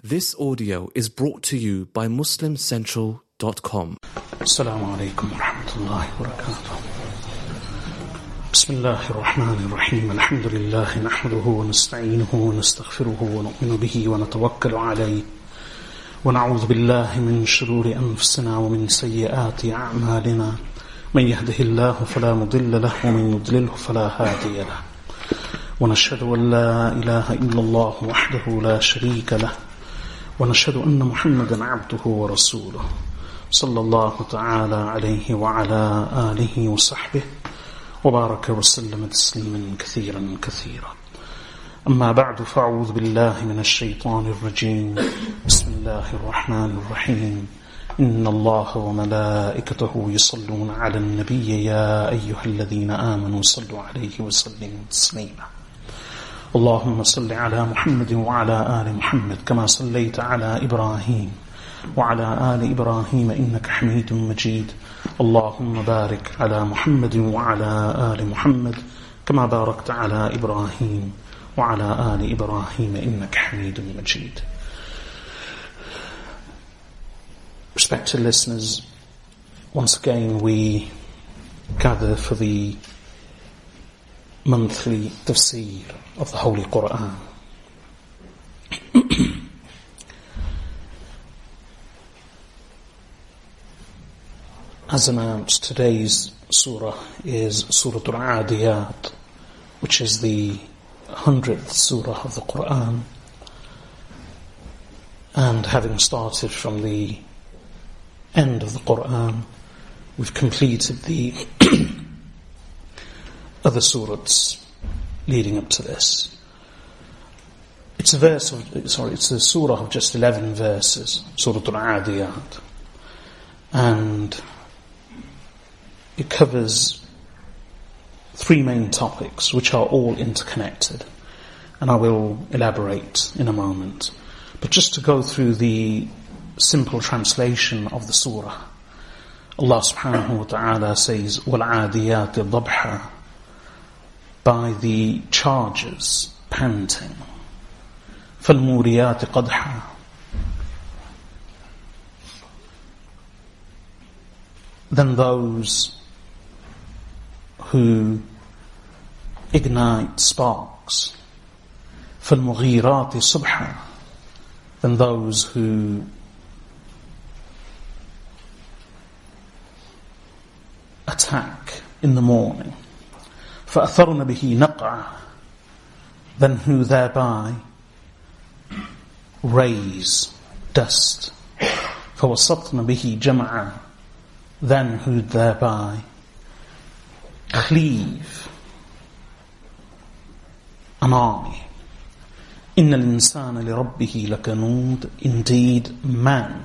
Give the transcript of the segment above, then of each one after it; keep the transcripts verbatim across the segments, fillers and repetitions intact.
This audio is brought to you by Muslim Central dot com. Assalamu alaikum wa rahmatullahi wa barakatuh. Bismillahir Rahmanir Rahim. Alhamdulillahi nahmaduhu wa nasta'inuhu wa nastaghfiruhu wa nu'minu bihi wa natawakkalu alayhi. Wa na'udhu billahi min shururi anfusina wa min sayyiati a'malina. Man yahdihillahu fala mudilla lahu wa man yudlilhu fala hadiya lahu. Wa nashhadu an la ilaha illallah wahdahu la sharika lahu. ونشهد أن محمدا عبده ورسوله صلى الله تعالى عليه وعلى آله وصحبه وبارك وسلم تسليما كثيرا كثيرا. أما بعد فأعوذ بالله من الشيطان الرجيم. بسم الله الرحمن الرحيم. إن الله وملائكته يصلون على النبي يا أيها الذين آمنوا صلوا عليه وسلموا تسليما. اللهم صل على محمد وعلى آل محمد كما صليت على إبراهيم وعلى آل إبراهيم إنك حميد مجيد. اللهم بارك على محمد وعلى آل محمد كما باركت على إبراهيم وعلى آل إبراهيم إنك حميد مجيد. Respected listeners, once again we gather for the monthly tafsir of the Holy Quran. As announced, today's surah is Surah Al-Adiyat, which is the hundredth surah of the Quran. And having started from the end of the Quran, we've completed the other surahs leading up to this. It's a verse of, sorry, it's a surah of just eleven verses, Surah Al-Adiyat. And it covers three main topics, which are all interconnected. And I will elaborate in a moment. But just to go through the simple translation of the surah, Allah subhanahu wa ta'ala says, وَالْعَادِيَاتِ ضَبْحًا, by the chargers panting, فَالْمُورِيَاتِ قَدْحًا, then those who ignite sparks, فَالْمُغِيرَاتِ صُبْحًا, then those who attack in the morning, فَأَثَرْنَ بِهِ نَقْعًا, then who thereby raise dust, فَوَسَطْنَ بِهِ جَمْعًا, then who thereby cleave an army. إِنَّ الْإِنسَانَ لِرَبِّهِ لَكَنُودٌ, indeed man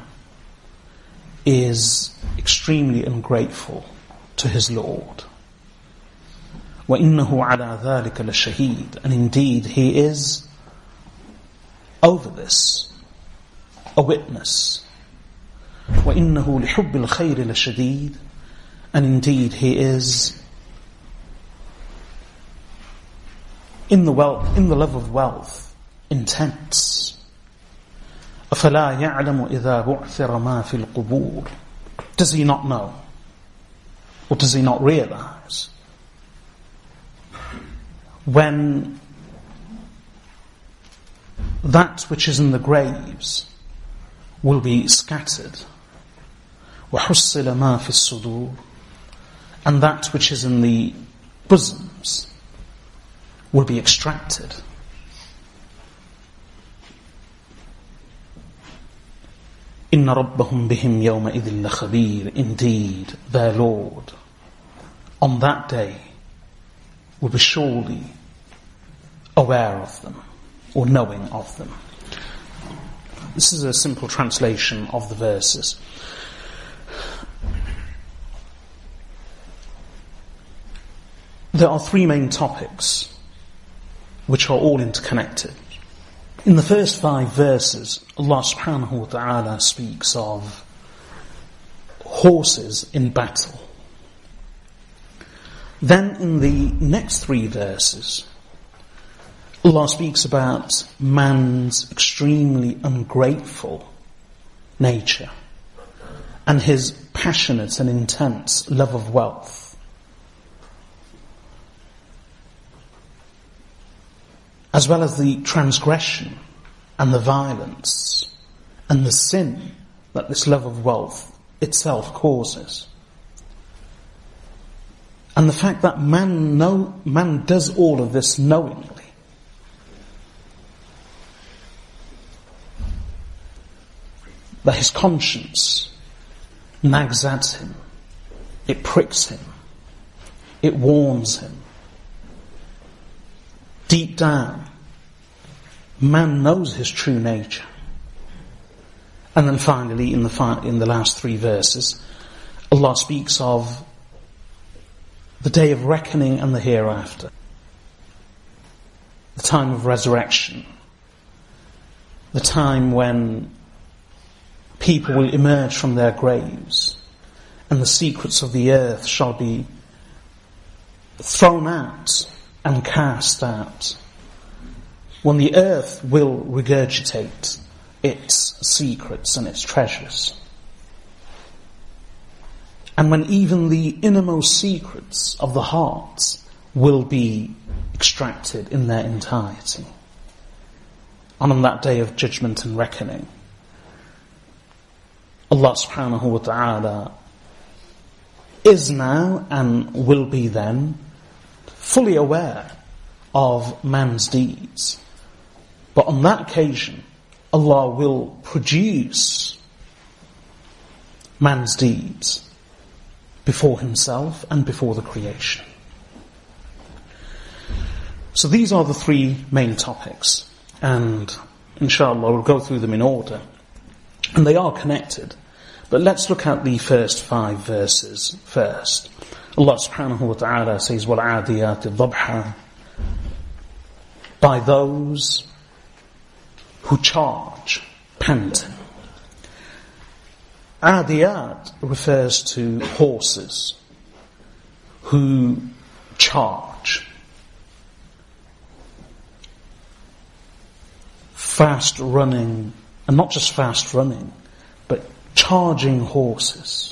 is extremely ungrateful to his Lord. وَإِنَّهُ عَلَى ذَلِكَ لَشَهِيدٌ, and indeed he is over this a witness. وَإِنَّهُ لِحُبِّ الْخَيْرِ لَشَدِيدٌ, and indeed he is in the wealth, in the love of wealth, intense. أَفَلَا يَعْلَمُ إِذَا بُعْثِرَ مَا فِي الْقُبُورِ, does he not know, or does he not realize, when that which is in the graves will be scattered, وَحُصِّلَ مَا فِي الصُّدُورِ, and that which is in the bosoms will be extracted. إِنَّ رَبَّهُمْ بِهِمْ يَوْمَئِذٍ لَخَبِيرٌ, indeed their Lord on that day will be surely aware of them, or knowing of them. This is a simple translation of the verses. There are three main topics which are all interconnected. In the first five verses, Allah subhanahu wa ta'ala speaks of horses in battle. Then in the next three verses, Allah speaks about man's extremely ungrateful nature and his passionate and intense love of wealth. As well as the transgression and the violence and the sin that this love of wealth itself causes. And the fact that man know, man does all of this knowingly. That his conscience nags at him, it pricks him, it warns him. Deep down, man knows his true nature. And then finally, in the fi- in the last three verses, Allah speaks of the day of reckoning and the hereafter, the time of resurrection, the time when people will emerge from their graves and the secrets of the earth shall be thrown out and cast out, when the earth will regurgitate its secrets and its treasures, and when even the innermost secrets of the hearts will be extracted in their entirety. And on that day of judgment and reckoning, Allah subhanahu wa ta'ala is now and will be then fully aware of man's deeds. But on that occasion, Allah will produce man's deeds before himself and before the creation. So these are the three main topics, and inshallah we'll go through them in order. And they are connected. But let's look at the first five verses first. Allah subhanahu wa ta'ala says, وَالْعَادِيَاتِ ضَبْحًا, by those who charge, panting. Adiyat refers to horses who charge. Fast running, and not just fast running, but charging horses.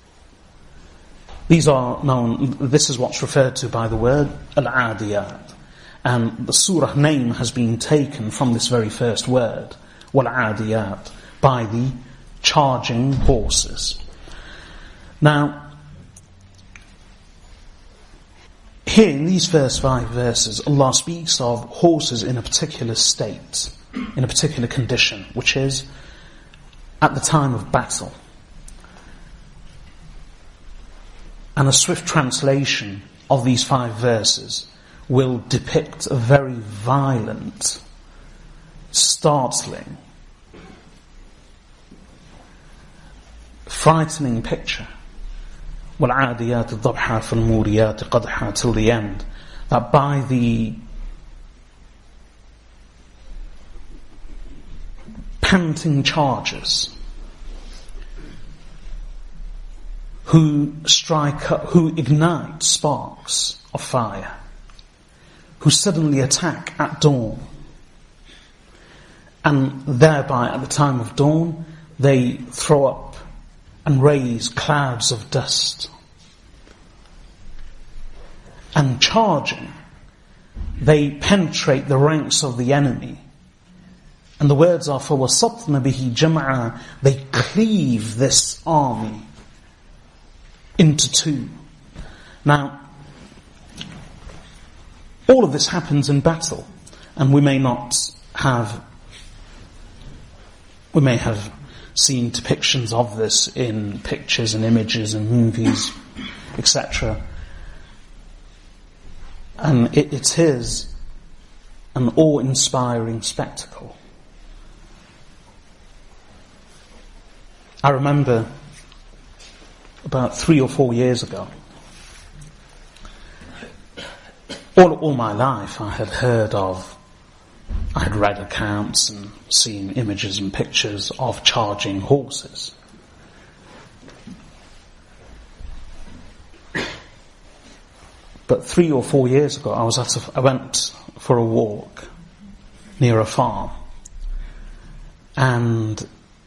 These are known, this is what's referred to by the word Al-Adiyat. And the surah name has been taken from this very first word, Wal-Adiyat, by the charging horses. Now, here in these first five verses, Allah speaks of horses in a particular state, in a particular condition, which is at the time of battle. And a swift translation of these five verses will depict a very violent, startling, frightening picture. وَالْعَادِيَاتِ ضَبْحًا فَالْمُورِيَاتِ قَدْحًا, till the end. That by the panting chargers who strike up, who ignite sparks of fire, who suddenly attack at dawn, and thereby at the time of dawn they throw up and raise clouds of dust. And charging, they penetrate the ranks of the enemy. And the words are, فَوَسَطْنَ بِهِ جَمْعًا, they cleave this army into two. Now, all of this happens in battle, and we may not have, we may have seen depictions of this in pictures and images and movies, et cetera. And it, it is an awe-inspiring spectacle. I remember about three or four years ago, all, all my life I had heard of, I had read accounts and seen images and pictures of charging horses. But three or four years ago, I was at a, I went for a walk near a farm. And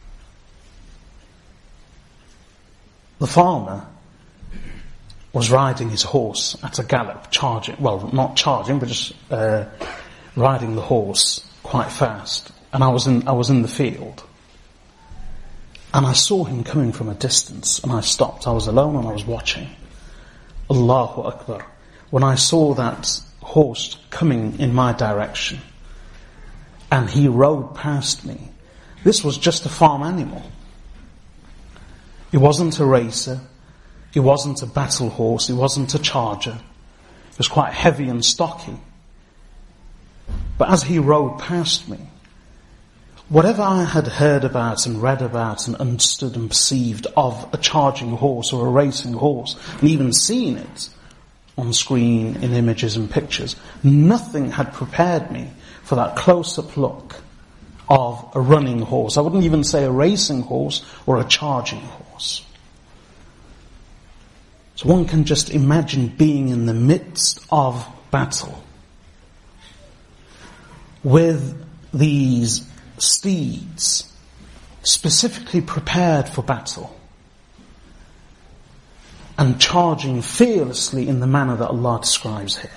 the farmer was riding his horse at a gallop, charging, well, not charging, but just uh, riding the horse quite fast. And I was in, I was in the field. And I saw him coming from a distance, and I stopped. I was alone and I was watching. Allahu Akbar. When I saw that horse coming in my direction, and he rode past me, this was just a farm animal. It wasn't a racer. It wasn't a battle horse. It wasn't a charger. It was quite heavy and stocky. But as he rode past me, whatever I had heard about and read about and understood and perceived of a charging horse or a racing horse, and even seen it on screen in images and pictures, nothing had prepared me for that close-up look of a running horse. I wouldn't even say a racing horse or a charging horse. So one can just imagine being in the midst of battle with these steeds specifically prepared for battle and charging fearlessly in the manner that Allah describes here.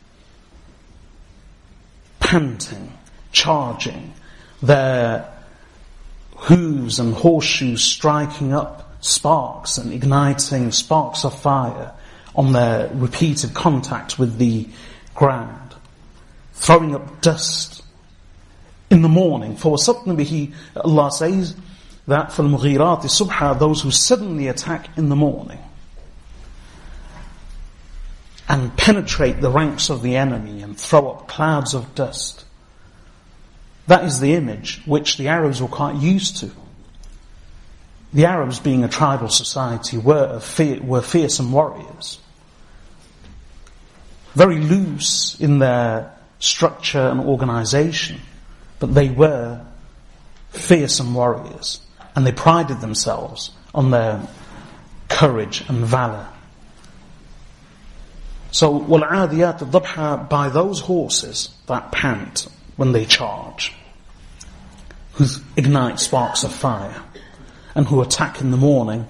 Panting, charging, their hooves and horseshoes striking up sparks and igniting sparks of fire on their repeated contact with the ground, throwing up dust in the morning. For وَسَطْنَ بِهِ, Allah says that فَالْمُغِيرَاتِ subha, those who suddenly attack in the morning and penetrate the ranks of the enemy and throw up clouds of dust. That is the image which the Arabs were quite used to. The Arabs, being a tribal society, were, were fearsome warriors. Very loose in their structure and organization, but they were fearsome warriors, and they prided themselves on their courage and valor. So, وَالْعَادِيَاتِ الضَّبْحَ, by those horses that pant when they charge, who ignite sparks of fire, and who attack in the morning.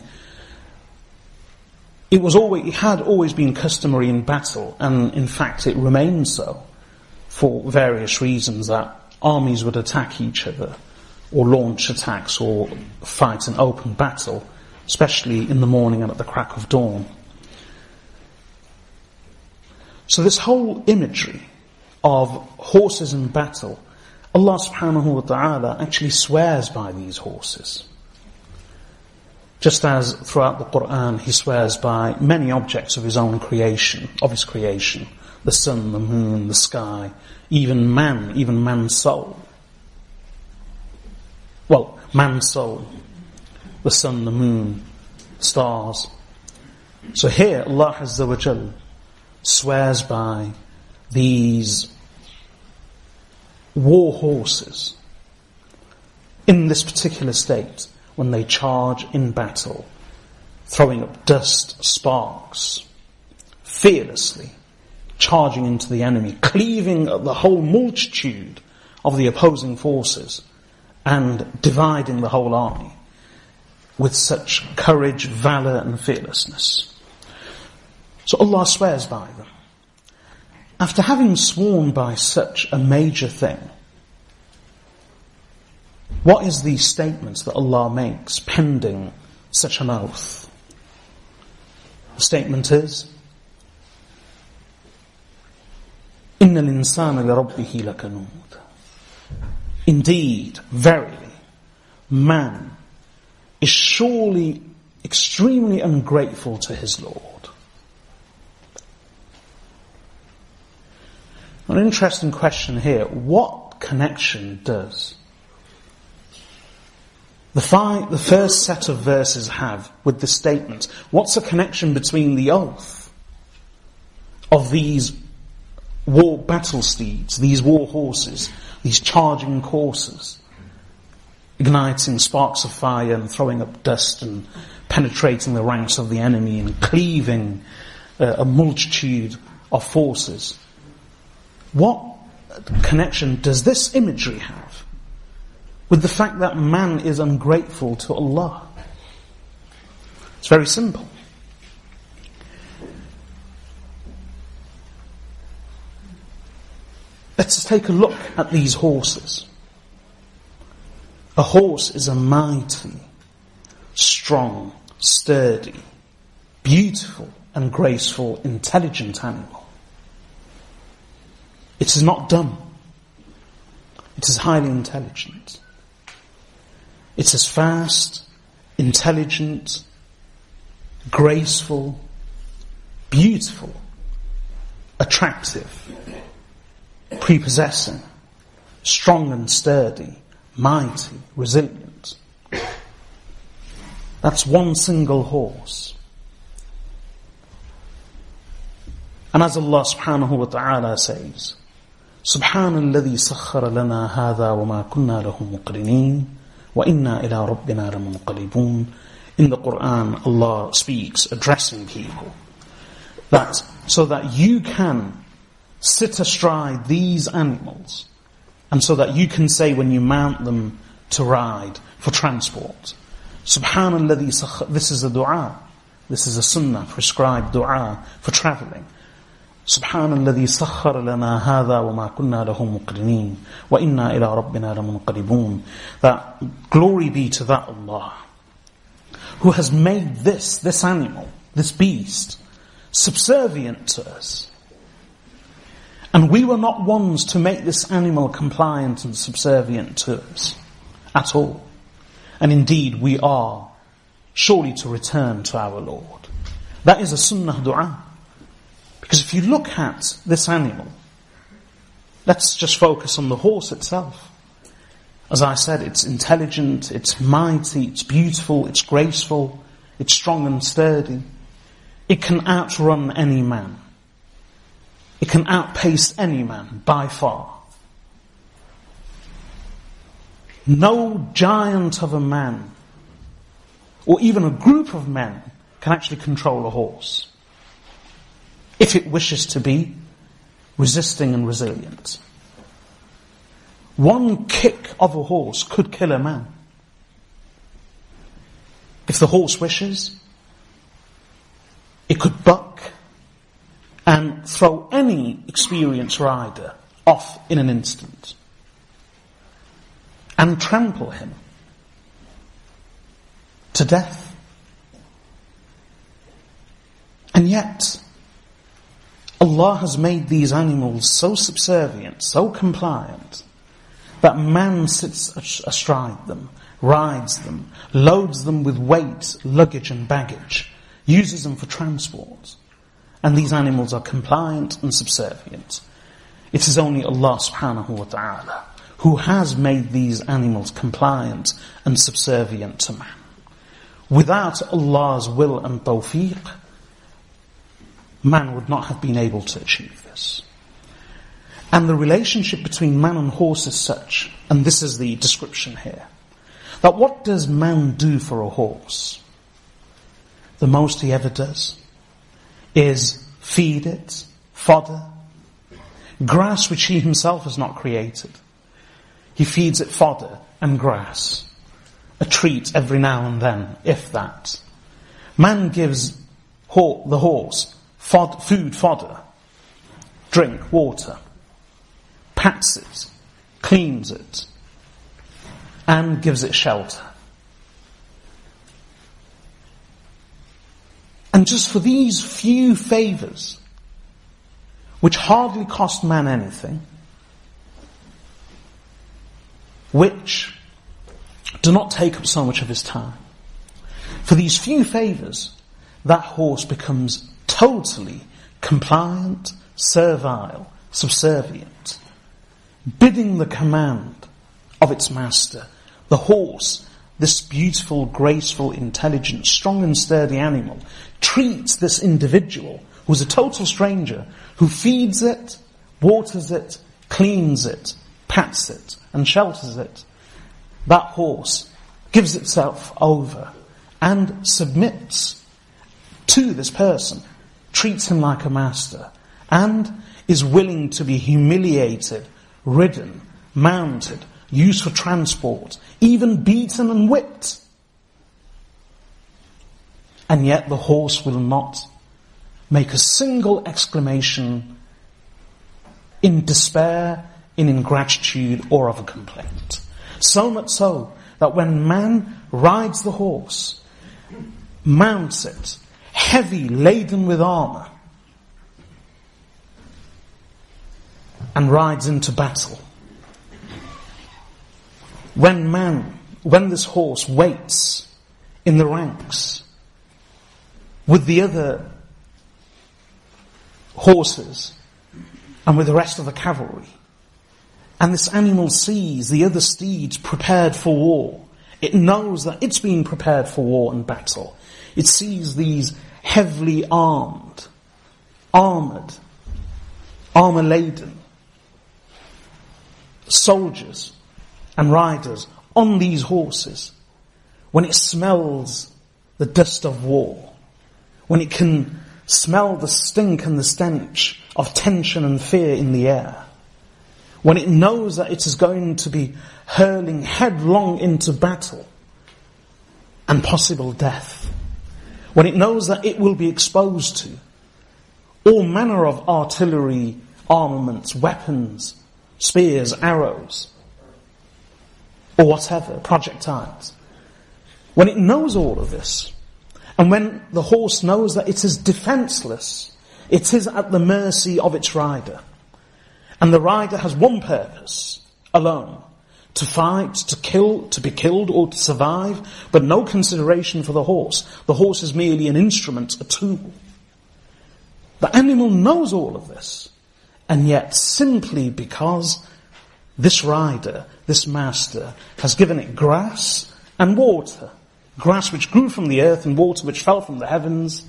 It was always, it had always been customary in battle, and in fact it remains so, for various reasons, that armies would attack each other, or launch attacks, or fight an open battle, especially in the morning and at the crack of dawn. So this whole imagery of horses in battle, Allah subhanahu wa ta'ala actually swears by these horses. Just as throughout the Qur'an He swears by many objects of His own creation, of His creation, the sun, the moon, the sky, even man, even man's soul. Well, man's soul, the sun, the moon, stars. So here Allah Azza wa Jal swears by these war horses in this particular state, when they charge in battle, throwing up dust, sparks, fearlessly charging into the enemy, cleaving the whole multitude of the opposing forces and dividing the whole army with such courage, valor and fearlessness. So Allah swears by them. After having sworn by such a major thing, what is the statement that Allah makes pending such an oath? The statement is, إِنَّ الْإِنسَانَ لِرَبِّهِ لَكَنُودٌ. Indeed, verily, man is surely extremely ungrateful to his Lord. An interesting question here. What connection does the, five, the first set of verses have with the statement? What's the connection between the oath of these war battle steeds, these war horses, these charging coursers, igniting sparks of fire and throwing up dust and penetrating the ranks of the enemy and cleaving uh, a multitude of forces? What connection does this imagery have with the fact that man is ungrateful to Allah? It's very simple. Let's take a look at these horses. A horse is a mighty, strong, sturdy, beautiful and graceful, intelligent animal. It is not dumb. It is highly intelligent. It is fast, intelligent, graceful, beautiful, attractive, prepossessing, strong and sturdy, mighty, resilient. That's one single horse. And as Allah subhanahu wa ta'ala says, سبحان الذي سخر لنا هذا وما كنا له مقرنين وإنا إلى ربنا لمنقلبون. In the Quran, Allah speaks, addressing people, that so that you can sit astride these animals, and so that you can say when you mount them to ride for transport, Subhanalladhi sakhar. This is a dua. This is a sunnah, prescribed dua for travelling. Subhanalladhi sakhar lana hadha wa ma kunna lahu muqrinin wa inna ila rabbina lamunqalibun. That glory be to that Allah who has made this, this animal, this beast, subservient to us. And we were not ones to make this animal compliant and subservient to us at all. And indeed we are surely to return to our Lord. That is a sunnah dua. Because if you look at this animal, let's just focus on the horse itself. As I said, it's intelligent, it's mighty, it's beautiful, it's graceful, it's strong and sturdy. It can outrun any man. It can outpace any man by far. No giant of a man, or even a group of men, can actually control a horse, if it wishes to be resisting and resilient. One kick of a horse could kill a man. If the horse wishes, it could buck and throw any experienced rider off in an instant and trample him to death. And yet, Allah has made these animals so subservient, so compliant, that man sits astride them, rides them, loads them with weight, luggage and baggage, uses them for transport. And these animals are compliant and subservient. It is only Allah subhanahu wa ta'ala who has made these animals compliant and subservient to man. Without Allah's will and tawfiq, man would not have been able to achieve this. And the relationship between man and horse is such, and this is the description here, that what does man do for a horse? The most he ever does is feed it, fodder, grass which he himself has not created. He feeds it fodder and grass, a treat every now and then, if that. Man gives ho- the horse fod- food, fodder, drink, water, pats it, cleans it, and gives it shelter. And just for these few favours, which hardly cost man anything, which do not take up so much of his time, for these few favours, that horse becomes totally compliant, servile, subservient, bidding the command of its master. The horse, this beautiful, graceful, intelligent, strong and sturdy animal, treats this individual, who's a total stranger, who feeds it, waters it, cleans it, pats it, and shelters it. That horse gives itself over and submits to this person, treats him like a master, and is willing to be humiliated ridden, mounted, used for transport, even beaten and whipped. And yet the horse will not make a single exclamation in despair, in ingratitude, or of a complaint. So much so that when man rides the horse, mounts it, heavy, laden with armor, and rides into battle, when man, when this horse waits in the ranks with the other horses and with the rest of the cavalry, and this animal sees the other steeds prepared for war, it knows that it's being prepared for war and battle. It sees these heavily armed, armoured, armour-laden soldiers and riders on these horses. When it smells the dust of war, when it can smell the stink and the stench of tension and fear in the air, when it knows that it is going to be hurling headlong into battle and possible death, when it knows that it will be exposed to all manner of artillery, armaments, weapons, spears, arrows, or whatever, projectiles, when it knows all of this, and when the horse knows that it is defenseless, it is at the mercy of its rider, and the rider has one purpose alone: to fight, to kill, to be killed, or to survive, but no consideration for the horse. The horse is merely an instrument, a tool. The animal knows all of this, and yet simply because this rider, this master, has given it grass and water, grass which grew from the earth and water which fell from the heavens,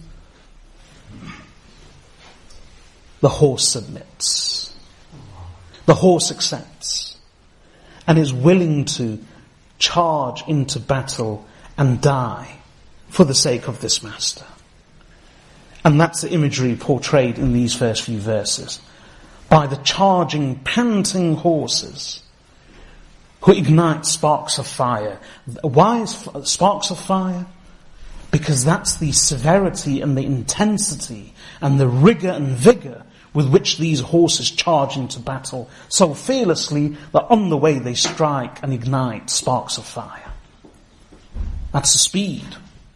the horse submits. The horse accepts and is willing to charge into battle and die for the sake of this master. And that's the imagery portrayed in these first few verses, by the charging, panting horses who ignite sparks of fire. Why is sparks of fire? Because that's the severity and the intensity and the rigour and vigour with which these horses charge into battle so fearlessly that on the way they strike and ignite sparks of fire. That's the speed.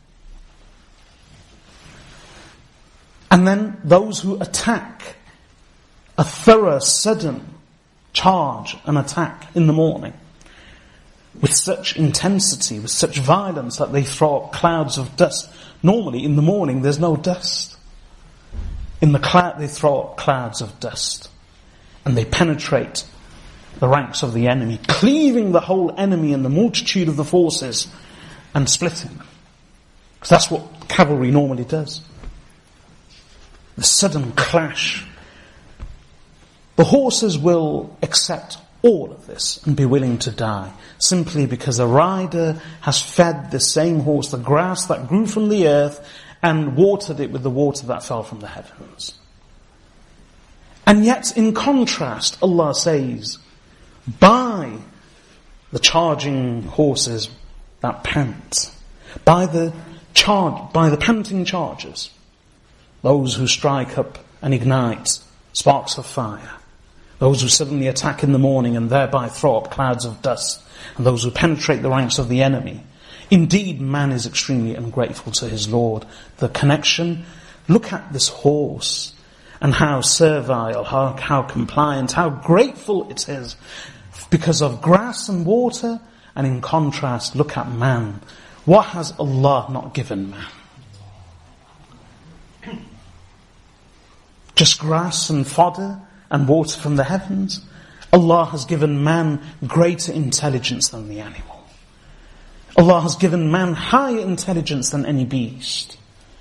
And then those who attack, a thorough, sudden charge and attack in the morning, with such intensity, with such violence that they throw up clouds of dust. Normally in the morning there's no dust. In the cloud they throw up clouds of dust, and they penetrate the ranks of the enemy, cleaving the whole enemy and the multitude of the forces and splitting them. Because that's what cavalry normally does. The sudden clash. The horses will accept all of this and be willing to die, simply because a rider has fed the same horse the grass that grew from the earth and watered it with the water that fell from the heavens. And yet, in contrast, Allah says, by the charging horses that pant, by the charge, by the panting chargers, those who strike up and ignite sparks of fire, those who suddenly attack in the morning and thereby throw up clouds of dust, and those who penetrate the ranks of the enemy. Indeed, man is extremely ungrateful to his Lord. The connection, look at this horse, and how servile, how, how compliant, how grateful it is because of grass and water. And in contrast, look at man. What has Allah not given man? Just grass and fodder and water from the heavens? Allah has given man greater intelligence than the animal. Allah has given man higher intelligence than any beast.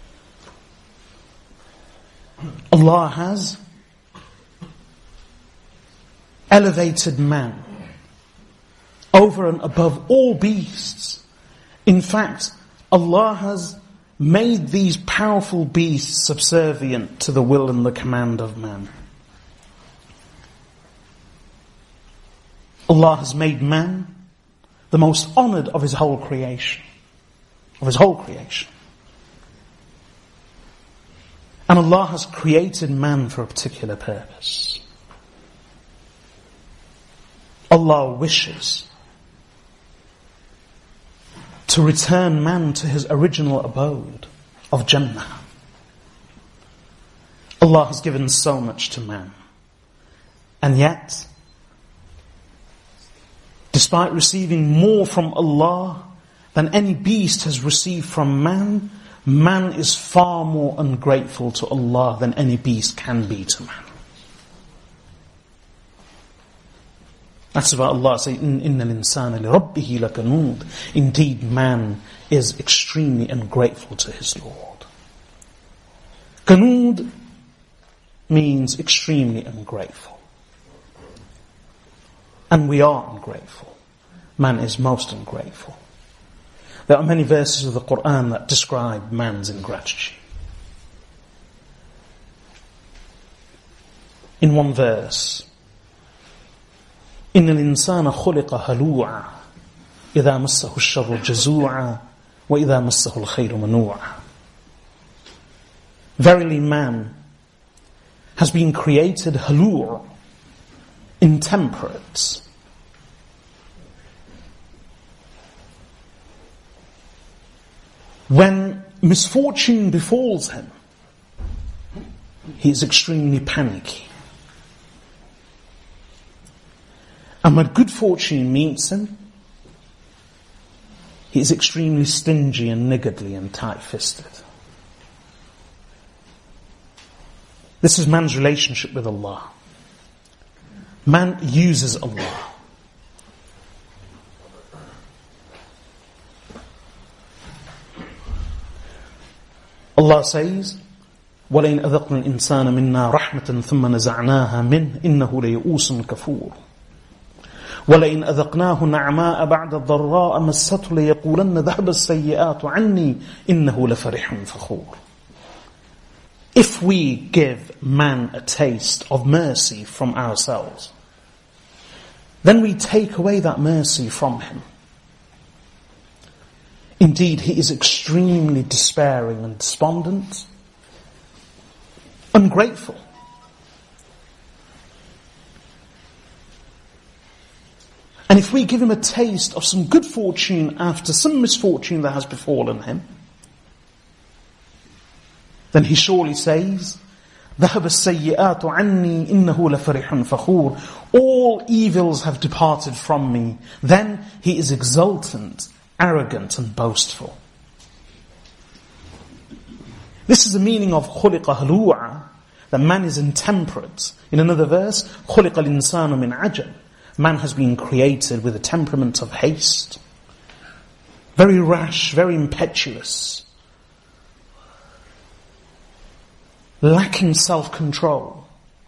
Allah has elevated man over and above all beasts. In fact, Allah has made these powerful beasts subservient to the will and the command of man. Allah has made man the most honored of His whole creation. Of His whole creation. And Allah has created man for a particular purpose. Allah wishes to return man to his original abode of Jannah. Allah has given so much to man. And yet, despite receiving more from Allah than any beast has received from man, man is far more ungrateful to Allah than any beast can be to man. That's why Allah says, إِنَّ الْإِنسَانَ لِرَبِّهِ لَكَنُودٌ. Indeed, man is extremely ungrateful to his Lord. Kanud means extremely ungrateful. And we are ungrateful. Man is most ungrateful. There are many verses of the Qur'an that describe man's ingratitude. In one verse, إِنَّ الْإِنسَانَ خُلِقَ هَلُوعًا إِذَا مَسَّهُ الشَّرُّ جَزُوعًا وَإِذَا مَسَّهُ الْخَيْرُ مَنُوعًا. Verily man has been created halou', intemperate. When misfortune befalls him, he is extremely panicky. And when good fortune meets him, he is extremely stingy and niggardly and tight-fisted. This is man's relationship with Allah. Man uses Allah. Allah says, وَلَئِنْ أَذَقْنَا الْإِنسَانَ مِنَّا رَحْمَةً ثُمَّ نَزَعْنَاهَا مِنْهُ إِنَّهُ لَيَئُوسٌ كَفُورٌ وَلَئِنْ أَذَقْنَاهُ نَعْمَاءَ بَعْدَ الضَّرَّاءِ مَسَّتْهُ لَيَقُولَنَّ ذَهَبَ السَّيِّئَاتُ عَنِّي إِنَّهُ لَفَرِحٌ فَخُورٌ. If we give man a taste of mercy from ourselves, then we take away that mercy from him. Indeed, he is extremely despairing and despondent, ungrateful. And if we give him a taste of some good fortune after some misfortune that has befallen him, then he surely says, ذَهَبَ السَّيِّئَاتُ عَنِّي إِنَّهُ لَفَرِحٌ فَخُورٌ. All evils have departed from me. Then he is exultant, arrogant and boastful. This is the meaning of خُلِقَ هَلُوعًا, that man is intemperate. In another verse, خُلِقَ الْإِنسَانُ مِنْ عَجَلٍ. Man has been created with a temperament of haste. Very rash, very impetuous. Lacking self-control.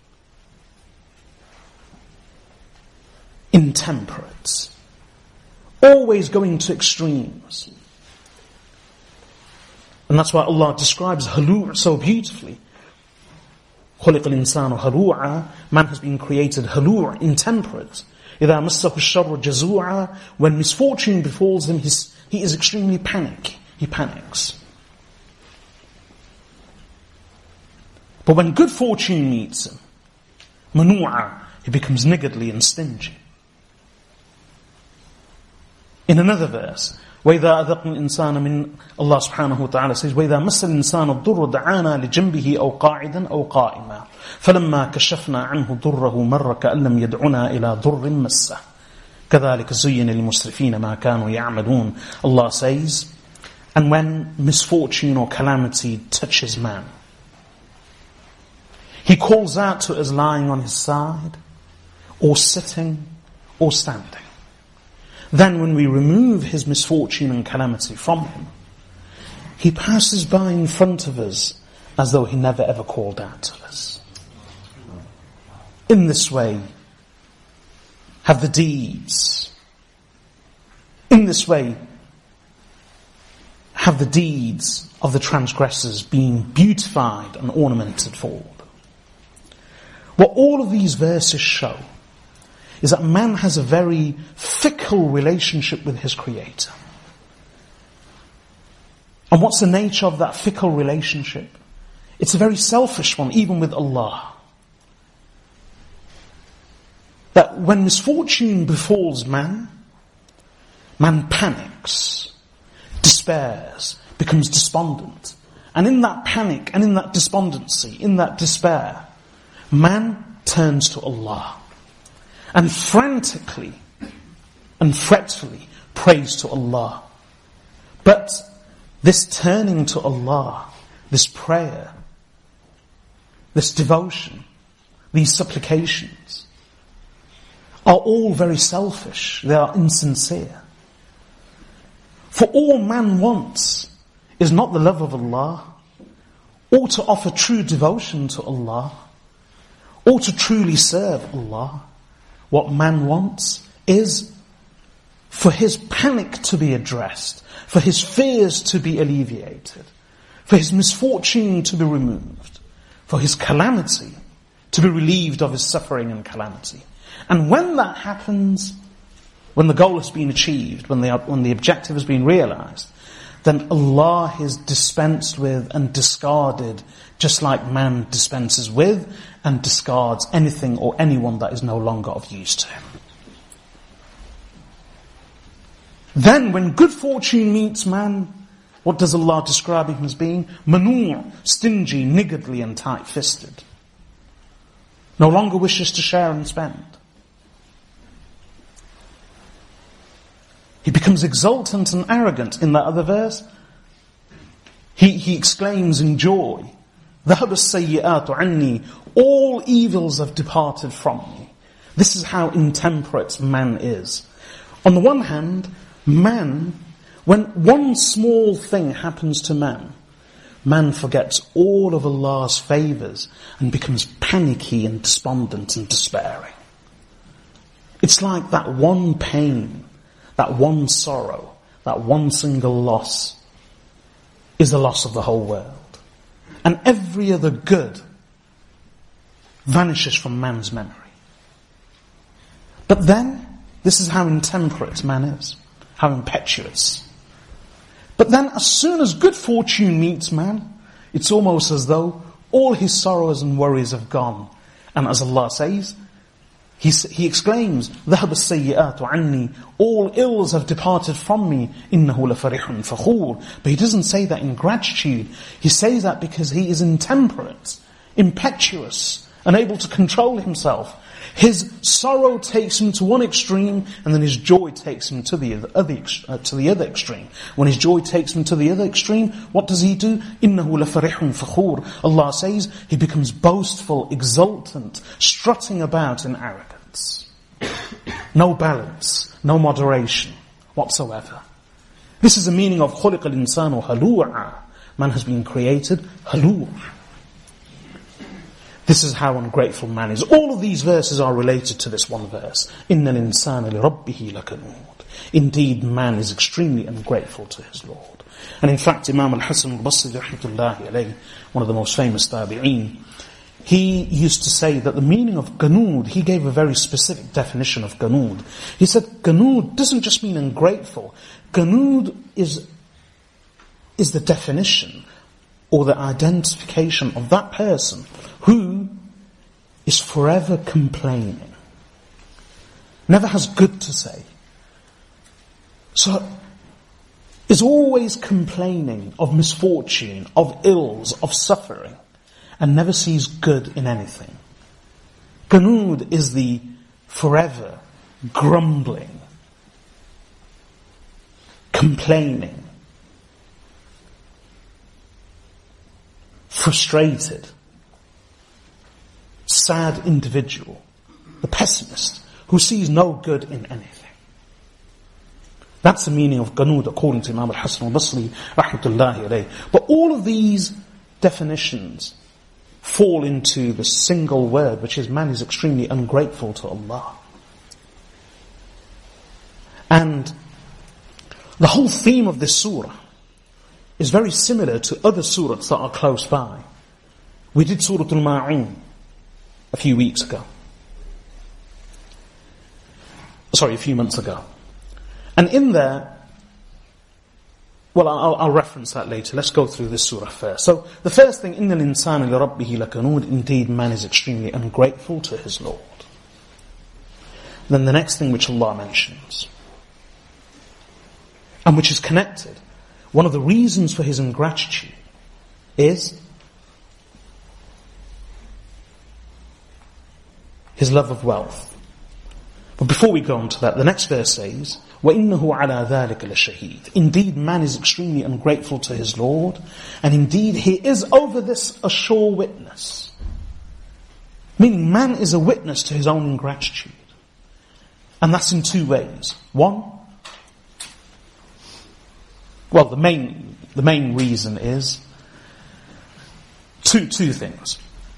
Intemperate. Always going to extremes. And that's why Allah describes halou' so beautifully. خُلِقَ الْإِنسَانُ هَلُوعًا. Man has been created halou', intemperate. إِذَا مَسَّهُ الشَّرُّ جَزُوعًا. When misfortune befalls him, he's, he is extremely panic. He panics. But when good fortune meets him, manu'a, he becomes niggardly and stingy. In another verse, وَإِذَا أَذَقْنَا الْإِنسَانَ مِنْ Allah subhanahu wa ta'ala says, وَإِذَا مَسَّ الْإِنسَانَ الضُّرُّ دَعَانَا لِجَنْبِهِ أَوْ قَاعِدًا أَوْ قَائِمًا فَلَمَّا كَشَفْنَا عَنْهُ ضُرَّهُ مَرَّ كَأَن لَّمْ يَدْعُنَا إِلَى ضُرٍّ مَسَّهُ كَذَلِكَ زُيِّنَ لِلْمُسْرِفِينَ مَا كَانُوا يَعْمَلُونَ. Allah says, and when misfortune or calamity touches man, he calls out to us lying on his side, or sitting, or standing. Then when we remove his misfortune and calamity from him, he passes by in front of us as though he never ever called out to us. In this way, have the deeds, in this way, have the deeds of the transgressors been beautified and ornamented forward. What all of these verses show is that man has a very fickle relationship with his Creator. And what's the nature of that fickle relationship? It's a very selfish one, even with Allah. That when misfortune befalls man, man panics, despairs, becomes despondent. And in that panic and in that despondency, in that despair, man turns to Allah. And frantically and fretfully prays to Allah. But this turning to Allah, this prayer, this devotion, these supplications, are all very selfish. They are insincere. For all man wants is not the love of Allah, or to offer true devotion to Allah, or to truly serve Allah. What man wants is for his panic to be addressed, for his fears to be alleviated, for his misfortune to be removed, for his calamity to be relieved of his suffering and calamity. And when that happens, when the goal has been achieved, when the, when the objective has been realized, then Allah is dispensed with and discarded, just like man dispenses with and discards anything or anyone that is no longer of use to him. Then when good fortune meets man, what does Allah describe him as being? Manur, stingy, niggardly and tight-fisted. No longer wishes to share and spend. He becomes exultant and arrogant. In that other verse, he, he exclaims in joy, ذَهَبَ السَّيِّئَاتُ عَنِّي, all evils have departed from me. This is how intemperate man is. On the one hand, man, when one small thing happens to man, man forgets all of Allah's favours and becomes panicky and despondent and despairing. It's like that one pain, that one sorrow, that one single loss is the loss of the whole world. And every other good vanishes from man's memory. But then, this is how intemperate man is, how impetuous. But then as soon as good fortune meets man, it's almost as though all his sorrows and worries have gone. And as Allah says, He, he exclaims, ذَهَبَ السَّيِّئَاتُ عَنِّي, all ills have departed from me, إِنَّهُ لَفَرِحٌ فَخُورٌ. But he doesn't say that in gratitude. He says that because he is intemperate, impetuous, unable to control himself. His sorrow takes him to one extreme, and then his joy takes him to the other, uh, to the other extreme. When his joy takes him to the other extreme, what does he do? إِنَّهُ لَفَرِحٌ فَخُورٌ. Allah says he becomes boastful, exultant, strutting about in arrogance. No balance, no moderation whatsoever. This is the meaning of خُلِقَ الْإِنسَانُ هَلُوعًا. Man has been created halua. This is how ungrateful man is. All of these verses are related to this one verse. إِنَّ الْإِنسَانَ لِرَبِّهِ لَكَنُودٌ. Indeed, man is extremely ungrateful to his Lord. And in fact, Imam al-Hasan al-Basri, rahmatullahi alayhi, one of the most famous tabi'een, he used to say that the meaning of ganud, he gave a very specific definition of ganud. He said, ganud doesn't just mean ungrateful. Ganud is, is the definition or the identification of that person who is forever complaining, never has good to say. So, is always complaining of misfortune, of ills, of suffering, and never sees good in anything. Ganud is the forever grumbling, complaining, frustrated, sad individual, the pessimist, who sees no good in anything. That's the meaning of ganud according to Imam al-Hasan al-Basri, rahmatullahi alayhi. But all of these definitions fall into the single word, which is man is extremely ungrateful to Allah. And the whole theme of this surah is very similar to other surahs that are close by. We did Surah Al-Ma'un a few weeks ago. sorry, a few months ago. And in there, well, I'll, I'll reference that later. Let's go through this surah first. So, the first thing, إِنَّ الْإِنسَانَ لِرَبِّهِ لَكَنُودٍ, indeed, man is extremely ungrateful to his Lord. Then the next thing which Allah mentions, and which is connected, one of the reasons for his ingratitude is his love of wealth. But before we go on to that, the next verse says, وَإِنَّهُ عَلَى ذَلِكَ لَشَهِيدٌ. Indeed, man is extremely ungrateful to his Lord, and indeed he is over this a sure witness. Meaning, man is a witness to his own ingratitude. And that's in two ways. One, well, the main the main reason is two two things.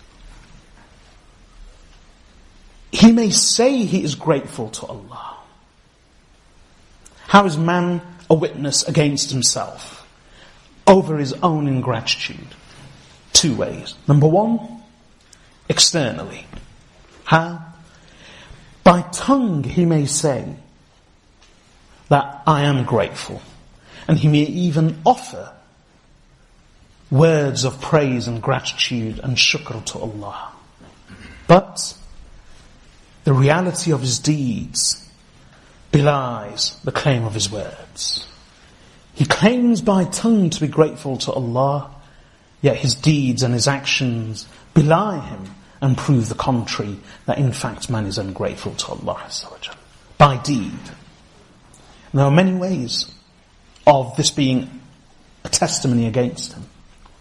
He may say he is grateful to Allah. How is man a witness against himself over his own ingratitude? Two ways. Number one, externally. How? By tongue he may say that I am grateful. And he may even offer words of praise and gratitude and shukr to Allah. But the reality of his deeds belies the claim of his words. He claims by tongue to be grateful to Allah, yet his deeds and his actions belie him and prove the contrary, that in fact man is ungrateful to Allah Azza wa Jalla. By deed. And there are many ways of this being a testimony against him.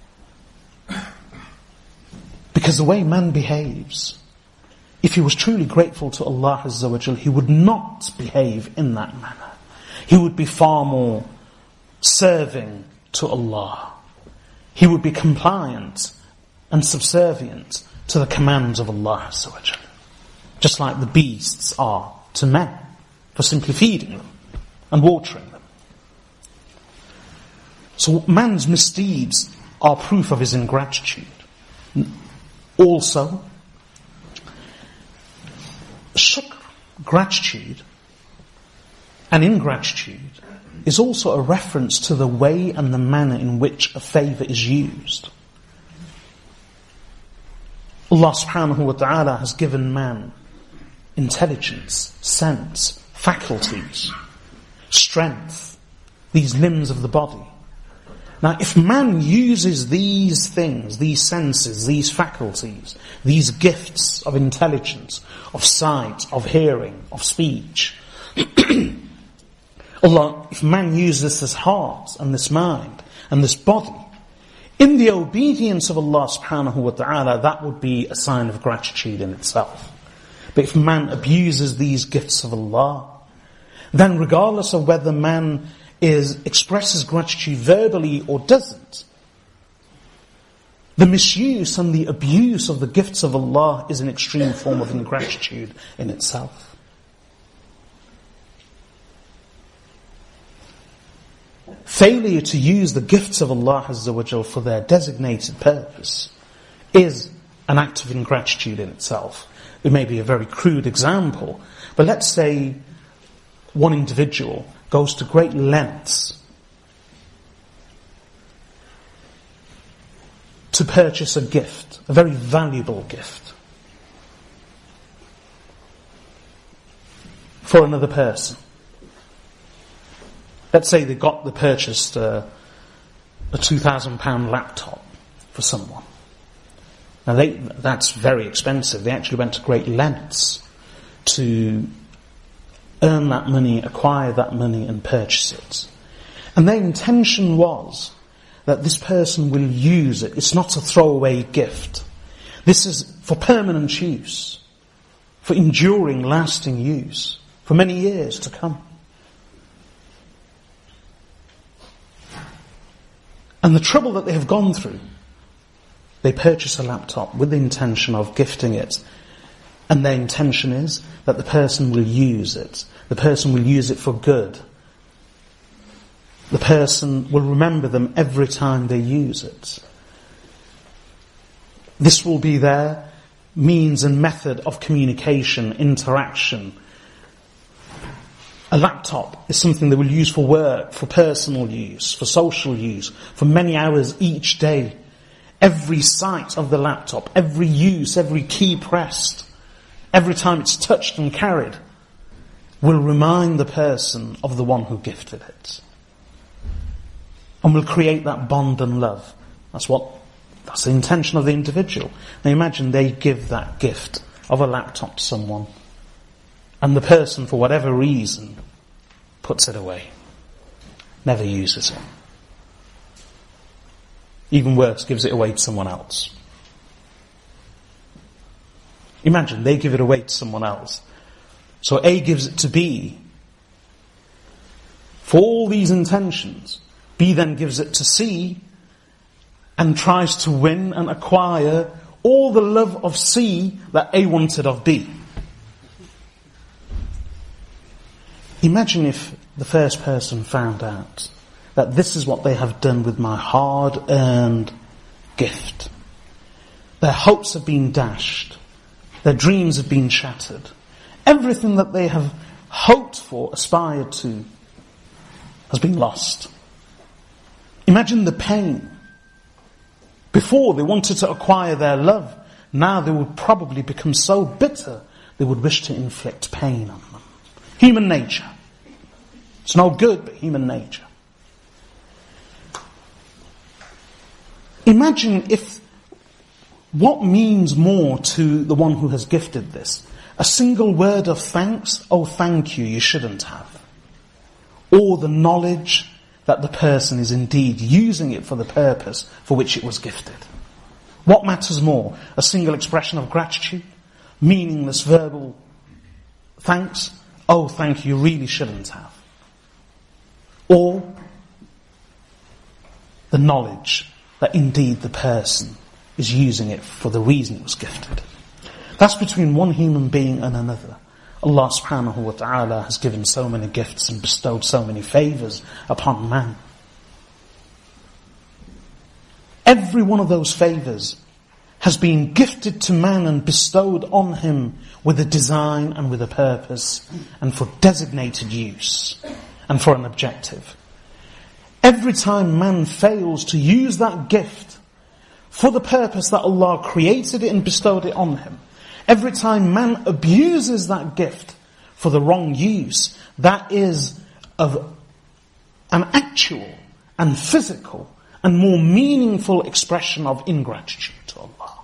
Because the way man behaves, if he was truly grateful to Allah Azza wa Jalla, he would not behave in that manner. He would be far more serving to Allah. He would be compliant and subservient to the commands of Allah Azza wa Jalla. Just like the beasts are to men, for simply feeding them and watering them. So man's misdeeds are proof of his ingratitude. Also, shukr, gratitude, and ingratitude is also a reference to the way and the manner in which a favour is used. Allah subhanahu wa ta'ala has given man intelligence, sense, faculties, strength, these limbs of the body. Now, if man uses these things, these senses, these faculties, these gifts of intelligence, of sight, of hearing, of speech, Allah, if man uses this heart and this mind and this body in the obedience of Allah subhanahu wa ta'ala, that would be a sign of gratitude in itself. But if man abuses these gifts of Allah, then regardless of whether man is expresses gratitude verbally or doesn't, the misuse and the abuse of the gifts of Allah is an extreme form of ingratitude in itself. Failure to use the gifts of Allah Azza wa Jal for their designated purpose is an act of ingratitude in itself. It may be a very crude example, but let's say one individual goes to great lengths to purchase a gift, a very valuable gift, for another person. Let's say they got, they purchased a, a two thousand pound laptop for someone. Now they, that's very expensive. They actually went to great lengths to earn that money, acquire that money and purchase it. And their intention was that this person will use it. It's not a throwaway gift. This is for permanent use, for enduring, lasting use, for many years to come. And the trouble that they have gone through, they purchase a laptop with the intention of gifting it. And their intention is that the person will use it. The person will use it for good. The person will remember them every time they use it. This will be their means and method of communication, interaction, A laptop is something they will use for work, for personal use, for social use, for many hours each day. Every sight of the laptop, every use, every key pressed, every time it's touched and carried, will remind the person of the one who gifted it. And will create that bond and love. That's what, that's the intention of the individual. Now imagine they give that gift of a laptop to someone, and the person, for whatever reason, puts it away. Never uses it. Even worse, gives it away to someone else. Imagine they give it away to someone else. So A gives it to B for all these intentions. B then gives it to C and tries to win and acquire all the love of C that A wanted of B. Imagine if the first person found out that this is what they have done with my hard-earned gift. Their hopes have been dashed. Their dreams have been shattered. Everything that they have hoped for, aspired to, has been lost. Imagine the pain. Before they wanted to acquire their love, now they would probably become so bitter they would wish to inflict pain on them. Human nature. It's no good, but human nature. Imagine if, what means more to the one who has gifted this? A single word of thanks, oh thank you, you shouldn't have. Or the knowledge that the person is indeed using it for the purpose for which it was gifted. What matters more? A single expression of gratitude? Meaningless verbal thanks? Oh thank you, you really shouldn't have. Or the knowledge that indeed the person is using it for the reason it was gifted. That's between one human being and another. Allah subhanahu wa ta'ala has given so many gifts and bestowed so many favours upon man. Every one of those favours has been gifted to man and bestowed on him with a design and with a purpose and for designated use and for an objective. Every time man fails to use that gift for the purpose that Allah created it and bestowed it on him, every time man abuses that gift for the wrong use, that is of an actual and physical and more meaningful expression of ingratitude to Allah.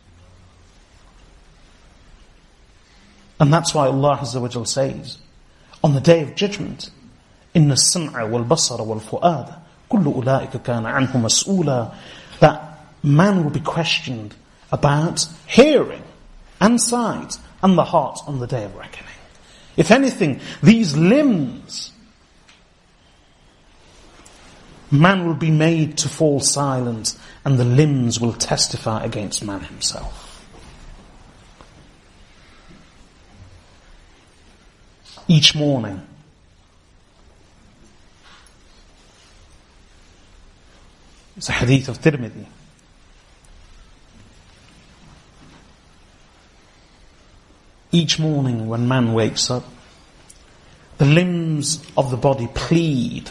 And that's why Allah Azza wa Jal says, on the Day of Judgment, إِنَّ السَّمْعَ وَالْبَصَرَ وَالْفُؤَادَ كُلُّ أُولَٰئِكَ كَانَ عَنْهُ مَسْئُولًا, that man will be questioned about hearing and sight and the heart on the Day of Reckoning. If anything, these limbs, man will be made to fall silent and the limbs will testify against man himself. Each morning, it's a hadith of Tirmidhi. Each morning when man wakes up, the limbs of the body plead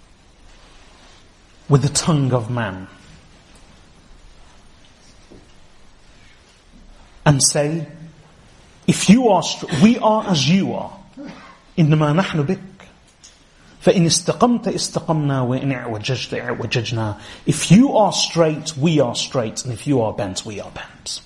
with the tongue of man and say, if you are, we are as you are. إِنَّمَا نَحْنُ بِكَ فَإِنِ اسْتَقَمْتَ اسْتَقَمْنَا وَإِنْ اعْوَجَجْتَ اعْوَجَجْنَا. If you are straight, we are straight, and if you are bent, we are bent.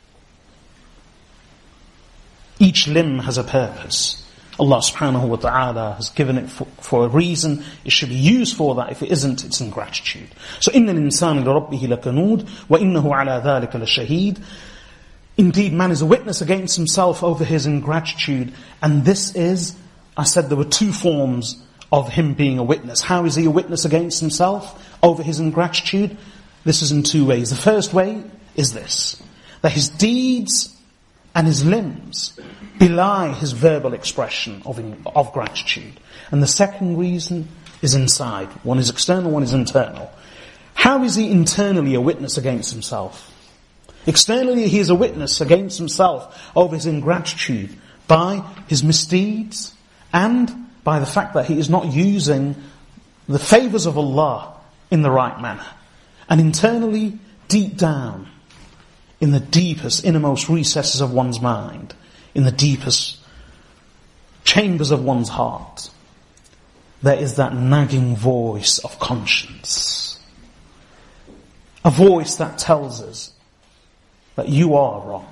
Each limb has a purpose. Allah subhanahu wa ta'ala has given it for, for a reason. It should be used for that. If it isn't, it's ingratitude. So, إِنَّ الْإِنسَانِ لِرَبِّهِ لَكَنُودٌ وَإِنَّهُ عَلَى ذَلِكَ لَشَهِيدٌ. Indeed, man is a witness against himself over his ingratitude. And this is, I said there were two forms of him being a witness. How is he a witness against himself over his ingratitude? This is in two ways. The first way is this, that his deeds and his limbs belie his verbal expression of, of gratitude. And the second reason is inside. One is external, one is internal. How is he internally a witness against himself? Externally he is a witness against himself over his ingratitude by his misdeeds and by the fact that he is not using the favours of Allah in the right manner. And internally, deep down, in the deepest, innermost recesses of one's mind, in the deepest chambers of one's heart, there is that nagging voice of conscience. A voice that tells us that you are wrong.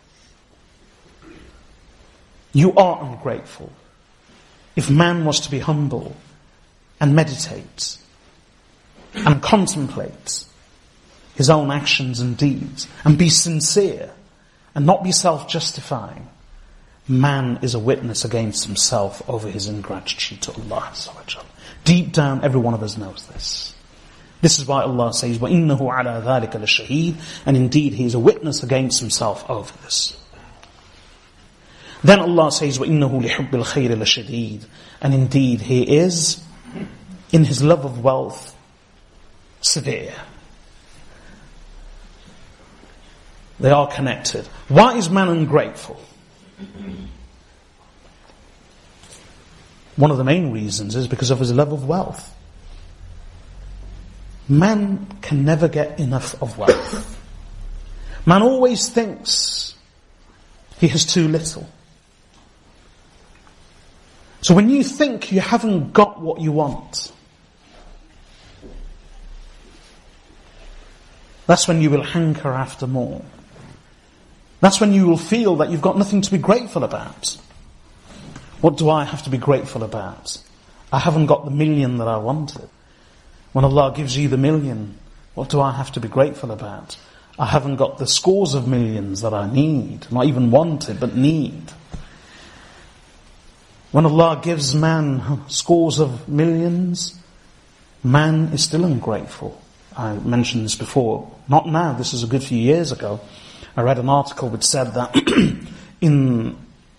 You are ungrateful. If man was to be humble and meditate and contemplate his own actions and deeds and be sincere and not be self-justifying, man is a witness against himself over his ingratitude to Allah. Deep down, every one of us knows this. This is why Allah says, وَإِنَّهُ عَلَى ذَلِكَ لَشَهِيدٌ, and indeed he is a witness against himself over this. Then Allah says, وَإِنَّهُ لِحُبِّ الْخَيْرِ لَشَدِيدٌ, and indeed he is, in his love of wealth, severe. They are connected. Why is man ungrateful? One of the main reasons is because of his love of wealth. Man can never get enough of wealth. Man always thinks he has too little. So when you think you haven't got what you want, that's when you will hanker after more. That's when you will feel that you've got nothing to be grateful about. What do I have to be grateful about? I haven't got the million that I wanted. When Allah gives you the million, what do I have to be grateful about? I haven't got the scores of millions that I need, not even wanted, but need. When Allah gives man scores of millions, man is still ungrateful. I mentioned this before. Not now, this is a good few years ago. I read an article which said that in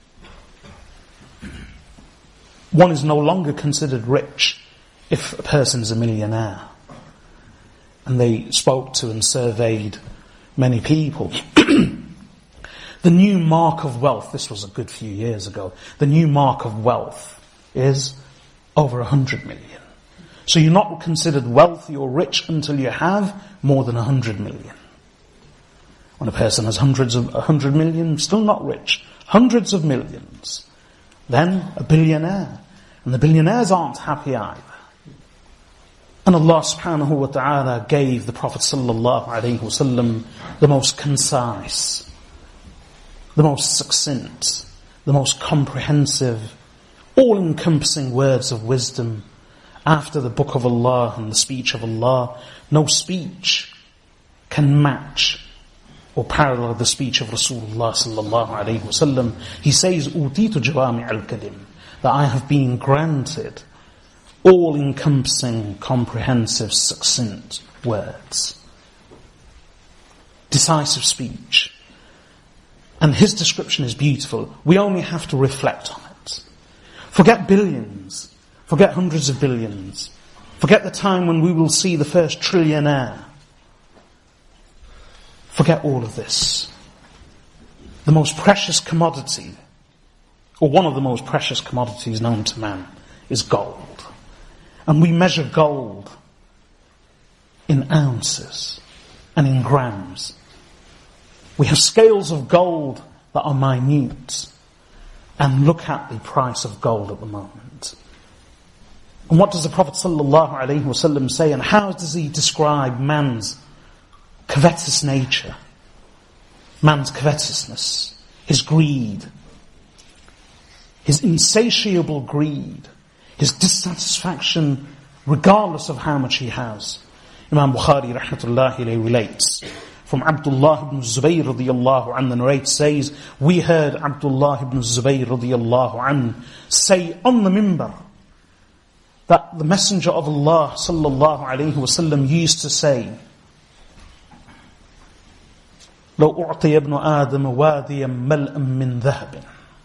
one is no longer considered rich if a person is a millionaire. And they spoke to and surveyed many people. The new mark of wealth, this was a good few years ago, the new mark of wealth is over a hundred million. So you're not considered wealthy or rich until you have more than a hundred million. When a person has hundreds of, a hundred million, still not rich. Hundreds of millions. Then a billionaire. And the billionaires aren't happy either. And Allah subhanahu wa ta'ala gave the Prophet sallallahu alayhi wa sallam the most concise, the most succinct, the most comprehensive, all-encompassing words of wisdom. After the book of Allah and the speech of Allah, no speech can match or parallel the speech of Rasulullah sallallahu alayhi wa sallam. He says, "Utitu jawami' al-kalim," that I have been granted all-encompassing, comprehensive, succinct words. Decisive speech. And his description is beautiful. We only have to reflect on it. Forget billions. Forget hundreds of billions. Forget the time when we will see the first trillionaire. Forget all of this. The most precious commodity, or one of the most precious commodities known to man, is gold. And we measure gold in ounces and in grams. We have scales of gold that are minute. And look at the price of gold at the moment. And what does the Prophet sallallahu alaihi wasallam say, and how does he describe man's covetous nature, man's covetousness, his greed, his insatiable greed, his dissatisfaction regardless of how much he has? Imam Bukhari rahmatullahi alayhi relates from Abdullah ibn Zubayr radiyallahu anhu, the narrator says, we heard Abdullah ibn Zubayr radiyallahu anhu say on the minbar that the Messenger of Allah sallallahu alayhi wasallam used to say, لو أعطي ابن آدم واديا ملءا من ذهب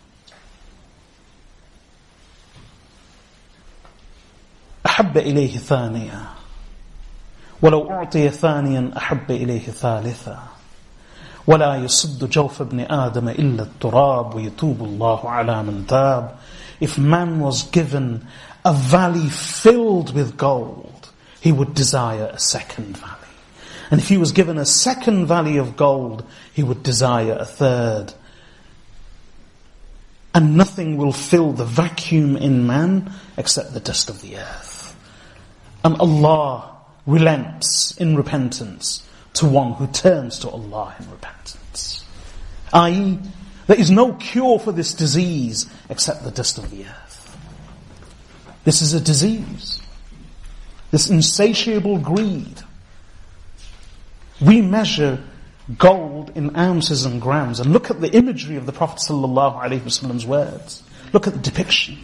أحب إليه ثانيا ولو أعطي ثانيا أحب إليه ثالثا وَلَا يَصُدُّ جَوْفَ ابْنِ آدَمَ إِلَّا التُّرَابُ وَيَتُوبُ اللَّهُ عَلَى مَنْ تَابَ. If man was given a valley filled with gold, he would desire a second valley. And if he was given a second valley of gold, he would desire a third. And nothing will fill the vacuum in man except the dust of the earth. And Allah relents in repentance to one who turns to Allah in repentance. that is, there is no cure for this disease except the dust of the earth. This is a disease. This insatiable greed. We measure gold in ounces and grams, and look at the imagery of the Prophet ﷺ's words. Look at the depiction.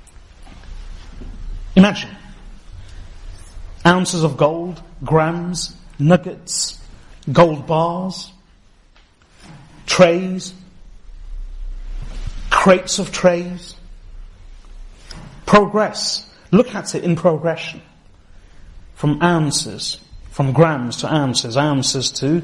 Imagine ounces of gold, grams, nuggets, gold bars, trays, crates of trays. Progress. Look at it in progression. From ounces, from grams to ounces, ounces to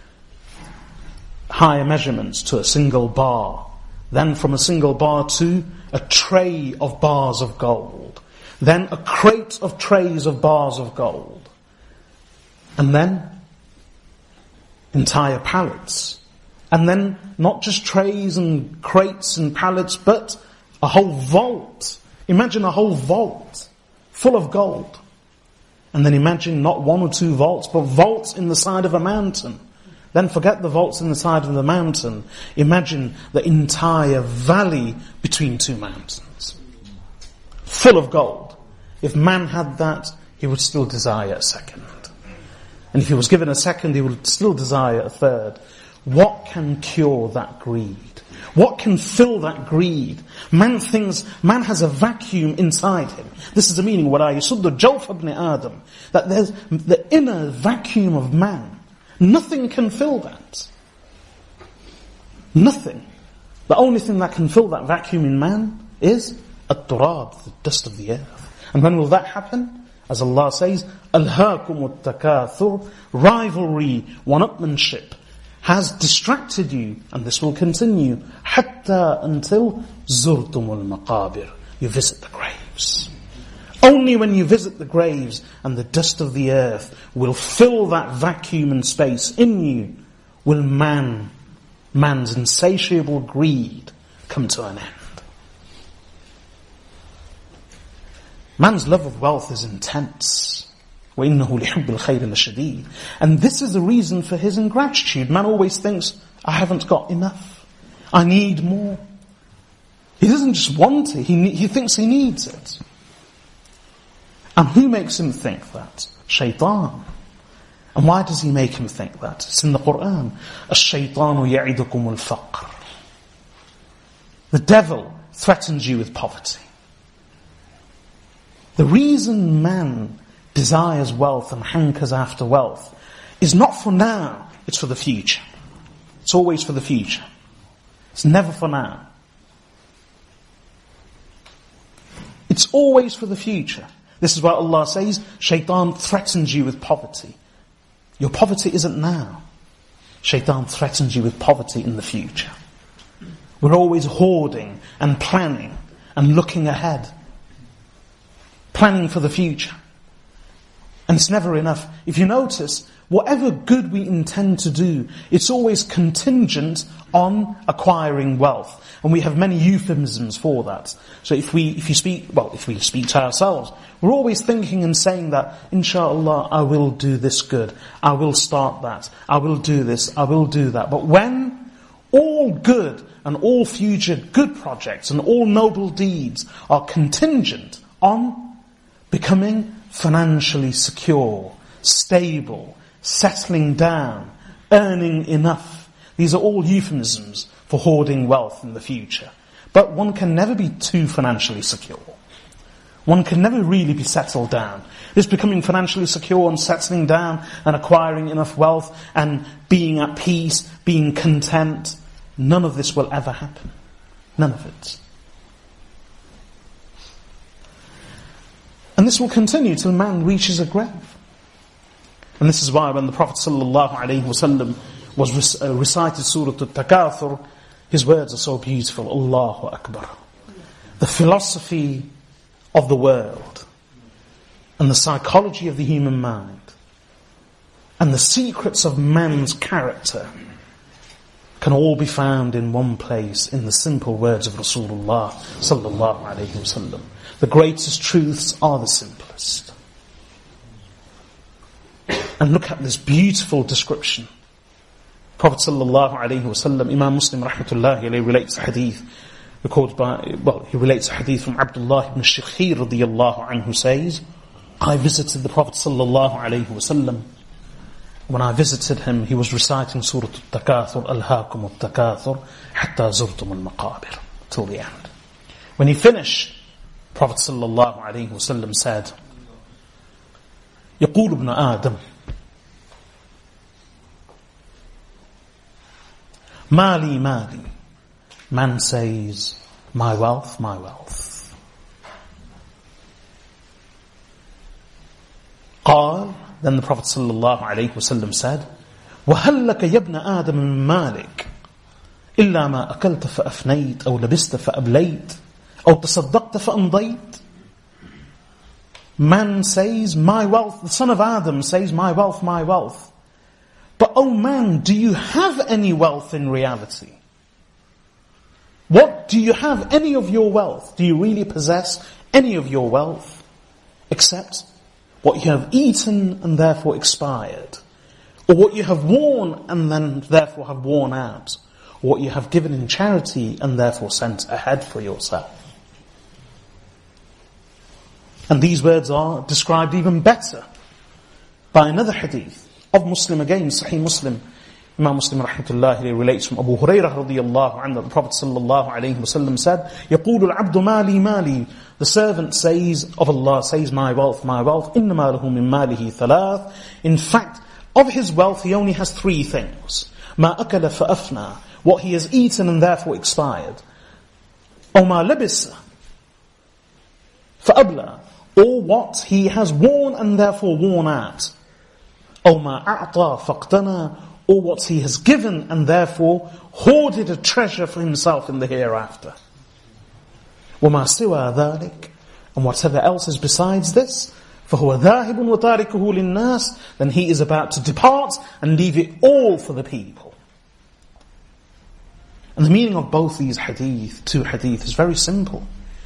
higher measurements, to a single bar. Then from a single bar to a tray of bars of gold. Then a crate of trays of bars of gold. And then entire pallets. And then not just trays and crates and pallets, but a whole vault. Imagine a whole vault full of gold. And then imagine not one or two vaults, but vaults in the side of a mountain. Then forget the vaults in the side of the mountain. Imagine the entire valley between two mountains. Full of gold. If man had that, he would still desire a second. And if he was given a second, he would still desire a third. What can cure that greed? What can fill that greed? Man thinks, man has a vacuum inside him. This is the meaning, وَلَا يَصُدُّ جَوْفَ ابْنِ آدَمَ. That there's the inner vacuum of man. Nothing can fill that. Nothing. The only thing that can fill that vacuum in man is at-turab, the dust of the earth. And when will that happen? As Allah says, أَلْهَاكُمُ التَّكَاثُرُ. Rivalry, one-upmanship has distracted you, and this will continue, حَتَّى until زُرْتُمُ الْمَقَابِرِ. You visit the graves. Only when you visit the graves and the dust of the earth will fill that vacuum and space in you, will man, man's insatiable greed come to an end. Man's love of wealth is intense. وَإِنَّهُ لِحُبِّ الْخَيْرِ لَشَدِيدٌ. And this is the reason for his ingratitude. Man always thinks, I haven't got enough. I need more. He doesn't just want it, he, he thinks he needs it. And who makes him think that? Shaitan. And why does he make him think that? It's in the Quran. الشَّيْطَانُ يَعِدُكُمُ الْفَقْرِ. The devil threatens you with poverty. The reason man desires wealth and hankers after wealth is not for now, it's for the future. It's always for the future. It's never for now. It's always for the future. This is why Allah says, Shaitan threatens you with poverty. Your poverty isn't now. Shaitan threatens you with poverty in the future. We're always hoarding and planning and looking ahead. Planning for the future. And it's never enough. If you notice, whatever good we intend to do, it's always contingent on acquiring wealth. And we have many euphemisms for that. So if we, if you speak, well, if we speak to ourselves, we're always thinking and saying that, inshallah, I will do this good. I will start that. I will do this. I will do that. But when all good and all future good projects and all noble deeds are contingent on becoming financially secure, stable, settling down, earning enough. These are all euphemisms for hoarding wealth in the future. But one can never be too financially secure. One can never really be settled down. This becoming financially secure and settling down and acquiring enough wealth and being at peace, being content, none of this will ever happen. None of it. And this will continue till man reaches a grave. And this is why when the Prophet ﷺ was rec- uh, recited Surah Al-Takathur, his words are so beautiful. Allahu Akbar. The philosophy of the world and the psychology of the human mind and the secrets of man's character can all be found in one place in the simple words of Rasulullah sallallahu alayhi wasallam. The greatest truths are the simplest. And look at this beautiful description. Prophet sallallahu alayhi wasallam, Imam Muslim rahmatullahi alayhi relates a hadith recorded by, well, he relates a hadith from Abdullah ibn Shikhir radiyallahu anhu, says, I visited the Prophet sallallahu alayhi wasallam. When I visited him, he was reciting Surah Al-Takathur, Alhaakum Al-Takathur, Hatta Zurtum Al-Maqabir, till the end. When he finished, Prophet sallallahu alayhi wasallam said, يقول ابن آدم Mali, mali. Man says, my wealth, my wealth. قال, then the Prophet sallallahu alayhi wasallam said, وَهَلْ لَكَ يَبْنَ آدَمَ مِن مَالِكَ إِلَّا مَا أَكَلْتَ فَأَفْنَيْتَ أَوْ لَبِسْتَ فَأَبْلَيْتَ أَوْ تَصَدَّقْتَ فَأَمْضَيْتَ. Man says, my wealth, the son of Adam says, my wealth, my wealth. But oh man, do you have any wealth in reality? What, do you have any of your wealth? Do you really possess any of your wealth? Except what you have eaten and therefore expired. Or what you have worn and then therefore have worn out. Or what you have given in charity and therefore sent ahead for yourself. And these words are described even better by another hadith of Muslim again, Sahih Muslim. Imam Muslim rahmatullahi relates from Abu Hurairah radiyallahu anhu that the Prophet sallallahu alayhi wasallam said, يَقُولُ الْعَبْدُ مَالِي مَالِي. The servant says of Allah, says, my wealth, my wealth. إِنَّمَا لَهُ مِن مَالِهِ ثَلَاث. In fact, of his wealth he only has three things. مَا أَكَلَ فَأَفْنَى. What he has eaten and therefore expired. أَوْ مَا لَبِسَ فَأَبْلَى. Or what he has worn and therefore worn out. أَوْ مَا أَعْطَى فَاقْتَنَى. Or what he has given and therefore hoarded a treasure for himself in the hereafter. وَمَا سِوَى ذَلِكَ. And whatever else is besides this, فَهُوَ ذَاهِبٌ وَتَارِكُهُ لِلنَّاسِ. Then he is about to depart and leave it all for the people. And the meaning of both these hadith, two hadith, is very simple.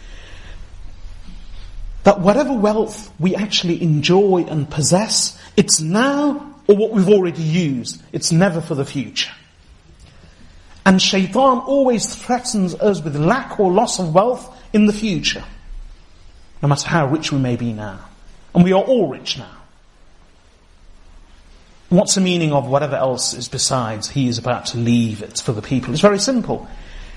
That whatever wealth we actually enjoy and possess, it's now or what we've already used. It's never for the future. And shaitan always threatens us with lack or loss of wealth in the future. No matter how rich we may be now. And we are all rich now. What's the meaning of whatever else is besides, he is about to leave it for the people? It's very simple.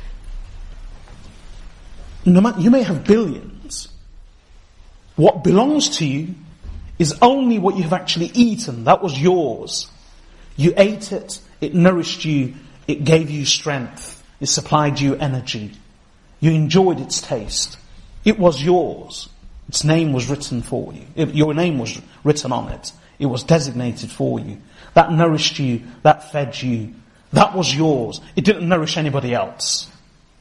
No matter, you may have billions. What belongs to you is only what you have actually eaten. That was yours. You ate it, it nourished you, it gave you strength, it supplied you energy. You enjoyed its taste. It was yours. Its name was written for you. It, your name was written on it. It was designated for you. That nourished you, that fed you. That was yours. It didn't nourish anybody else.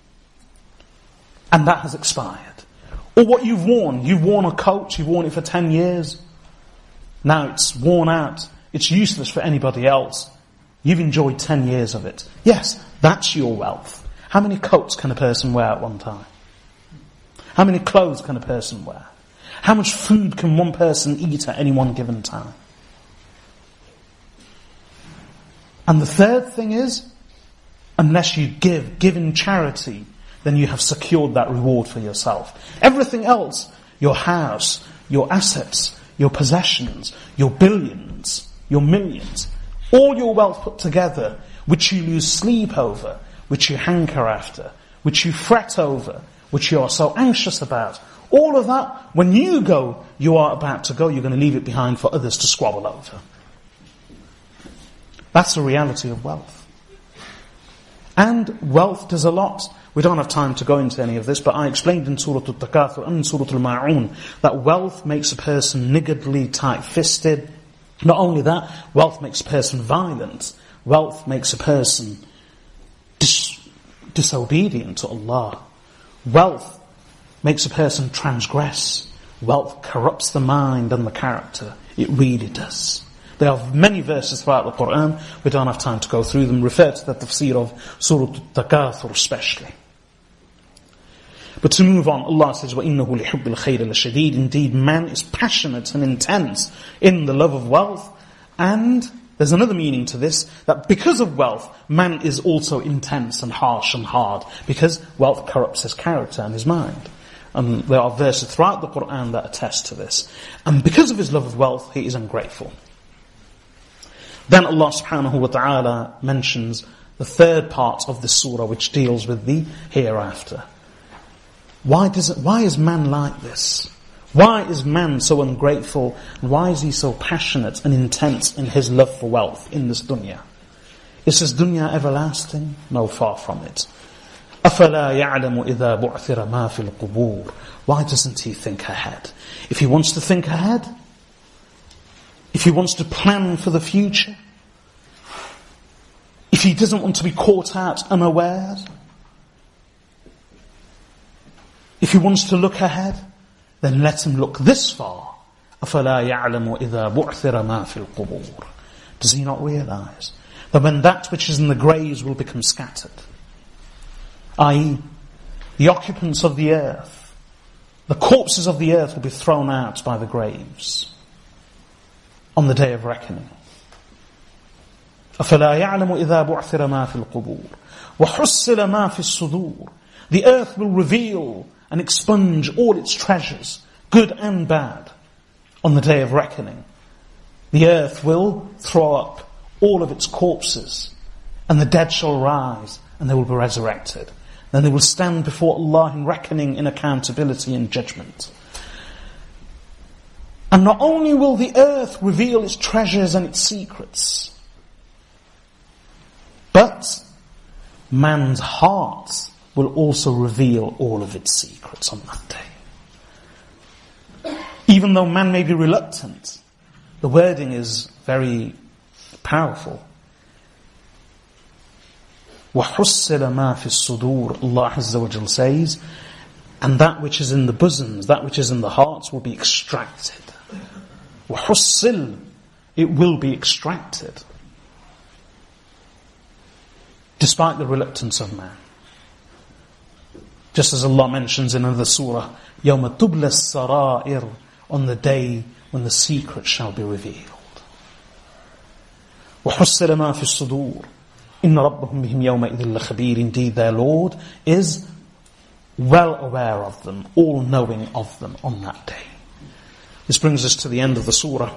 And that has expired. Or what you've worn. You've worn a coat, you've worn it for ten years. Now it's worn out. It's useless for anybody else. You've enjoyed ten years of it. Yes, that's your wealth. How many coats can a person wear at one time? How many clothes can a person wear? How much food can one person eat at any one given time? And the third thing is, unless you give, give in charity, then you have secured that reward for yourself. Everything else, your house, your assets, your possessions, your billions, your millions, all your wealth put together, which you lose sleep over, which you hanker after, which you fret over, which you are so anxious about, all of that, when you go, you are about to go, you're going to leave it behind for others to squabble over. That's the reality of wealth. And wealth does a lot. We don't have time to go into any of this, but I explained in Surah Al-Takathur and Surah Al-Ma'un that wealth makes a person niggardly, tight-fisted, Not only that, wealth makes a person violent. Wealth makes a person dis- disobedient to Allah. Wealth makes a person transgress. Wealth corrupts the mind and the character. It really does. There are many verses throughout the Quran. We don't have time to go through them. Refer to the tafsir of Surah Al-Takathur especially. But to move on, Allah says, وَإِنَّهُ لِحُبِّ الْخَيْرِ لَشَدِيدٌ. Indeed, man is passionate and intense in the love of wealth. And there's another meaning to this, that because of wealth, man is also intense and harsh and hard, because wealth corrupts his character and his mind. And there are verses throughout the Quran that attest to this. And because of his love of wealth, he is ungrateful. Then Allah subhanahu wa ta'ala mentions the third part of the surah, which deals with the hereafter. Why does it, why is man like this? Why is man so ungrateful? And why is he so passionate and intense in his love for wealth in this dunya? Is this dunya everlasting? No, far from it. أَفَلَا يَعْلَمُ إِذَا بُعْثِرَ مَا فِي الْقُبُورِ. Why doesn't he think ahead? If he wants to think ahead, if he wants to plan for the future, if he doesn't want to be caught out unawares, if he wants to look ahead, then let him look this far. أَفَلَا يَعْلَمُ إِذَا بُعْثِرَ مَا فِي الْقُبُورِ. Does he not realize that when that which is in the graves will become scattered, that is, the occupants of the earth, the corpses of the earth will be thrown out by the graves on the day of reckoning. أَفَلَا يَعْلَمُ إِذَا بُعْثِرَ مَا فِي الْقُبُورِ وَحُصِّلَ مَا فِي الصُّدُورِ. The earth will reveal and expunge all its treasures, good and bad, on the day of reckoning. The earth will throw up all of its corpses, and the dead shall rise, and they will be resurrected. Then they will stand before Allah in reckoning, in accountability and judgment. And not only will the earth reveal its treasures and its secrets, but man's heart will also reveal all of its secrets on that day. Even though man may be reluctant, the wording is very powerful. وَحُصِّلَ مَا فِي الصُّدُورِ. Allah Azza wa Jal says, and that which is in the bosoms, that which is in the hearts will be extracted. وَحُصِّلَ. It will be extracted. Despite the reluctance of man. Just as Allah mentions in another surah, يَوْمَ تُبْلَ السَّرَائِرُ. On the day when the secret shall be revealed. وَحُصِّلَ مَا فِي الصُّدُورِ إِنَّ رَبَّهُمْ بِهِمْ يَوْمَئِذٍ لَخَبِيرٌ. Indeed their Lord is well aware of them, all knowing of them on that day. This brings us to the end of the surah.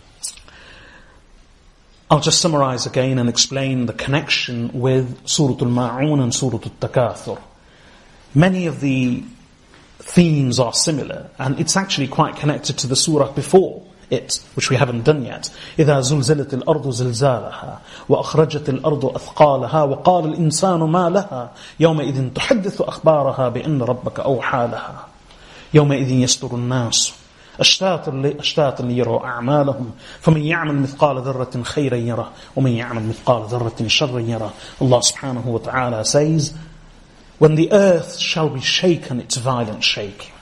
I'll just summarize again and explain the connection with Surah Al-Ma'un and Surah Al-Takathur. Many of the themes are similar, and it's actually quite connected to the surah before it, which we haven't done yet. إِذَا زُلْزِلَتِ الْأَرْضُ زِلْزَالَهَا وَأَخْرَجَتِ الْأَرْضُ أَثْقَالَهَا وَقَالَ الْإِنسَانُ مَا لَهَا يَوْمَئِذٍ تُحَدِّثُ أَخْبَارَهَا بِأَنَّ رَبَّكَ أَوْحَى لَهَا يَوْمَئِذٍ يَصْدُرُ النَّاسُ أشتاتا ليروا أعمالهم فمن يعمل مثقال ذرة خيرا يره ومن يعمل مثقال ذرة شرا يره. Allah subhanahu wa ta'ala says, when the earth shall be shaken, its violent shaking,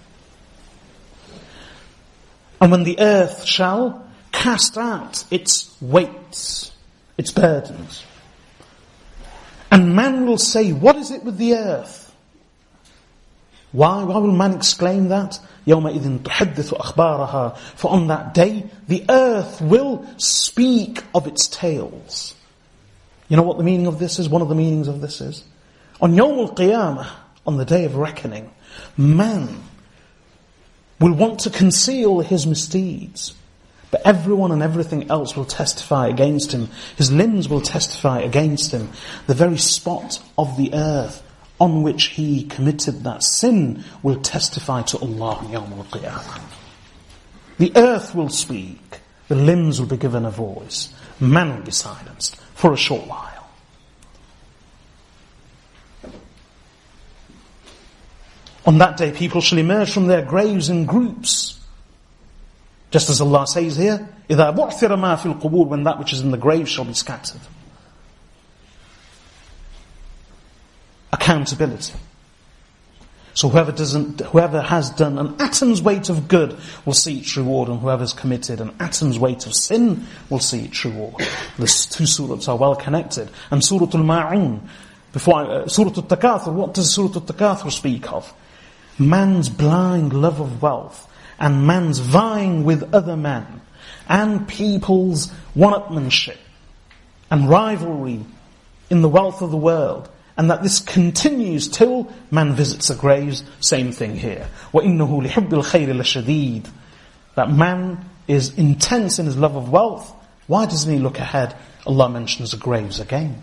and when the earth shall cast out its weights, its burdens, and man will say, what is it with the earth? Why? Why will man exclaim that? يَوْمَئِذٍ تُحَدِّثُ أَخْبَارَهَا. For on that day, the earth will speak of its tales. You know what the meaning of this is? One of the meanings of this is, on Yawm al-Qiyamah, on the day of reckoning, man will want to conceal his misdeeds, but everyone and everything else will testify against him. His limbs will testify against him. The very spot of the earth on which he committed that sin will testify to Allah on Yawm al-Qiyamah. The earth will speak, the limbs will be given a voice, man will be silenced for a short while. On that day, people shall emerge from their graves in groups, Just as Allah says here, إِذَا بُعْثِرَ مَا فِي الْقُبُورِ, when that which is in the grave shall be scattered. Accountability. So whoever doesn't, whoever has done an atom's weight of good will see its reward, and whoever has committed an atom's weight of sin will see its reward. The two surahs are well connected. And Surah Al-Ma'un, before uh, Surah Al-Takathur, what does Surah Al-Takathur speak of? Man's blind love of wealth, and man's vying with other men, and people's one-upmanship and rivalry in the wealth of the world. And that this continues till man visits the graves. Same thing here. وَإِنَّهُ لِحُبِّ الْخَيْرِ لَشَدِيدٌ. That man is intense in his love of wealth. Why doesn't he look ahead? Allah mentions the graves again.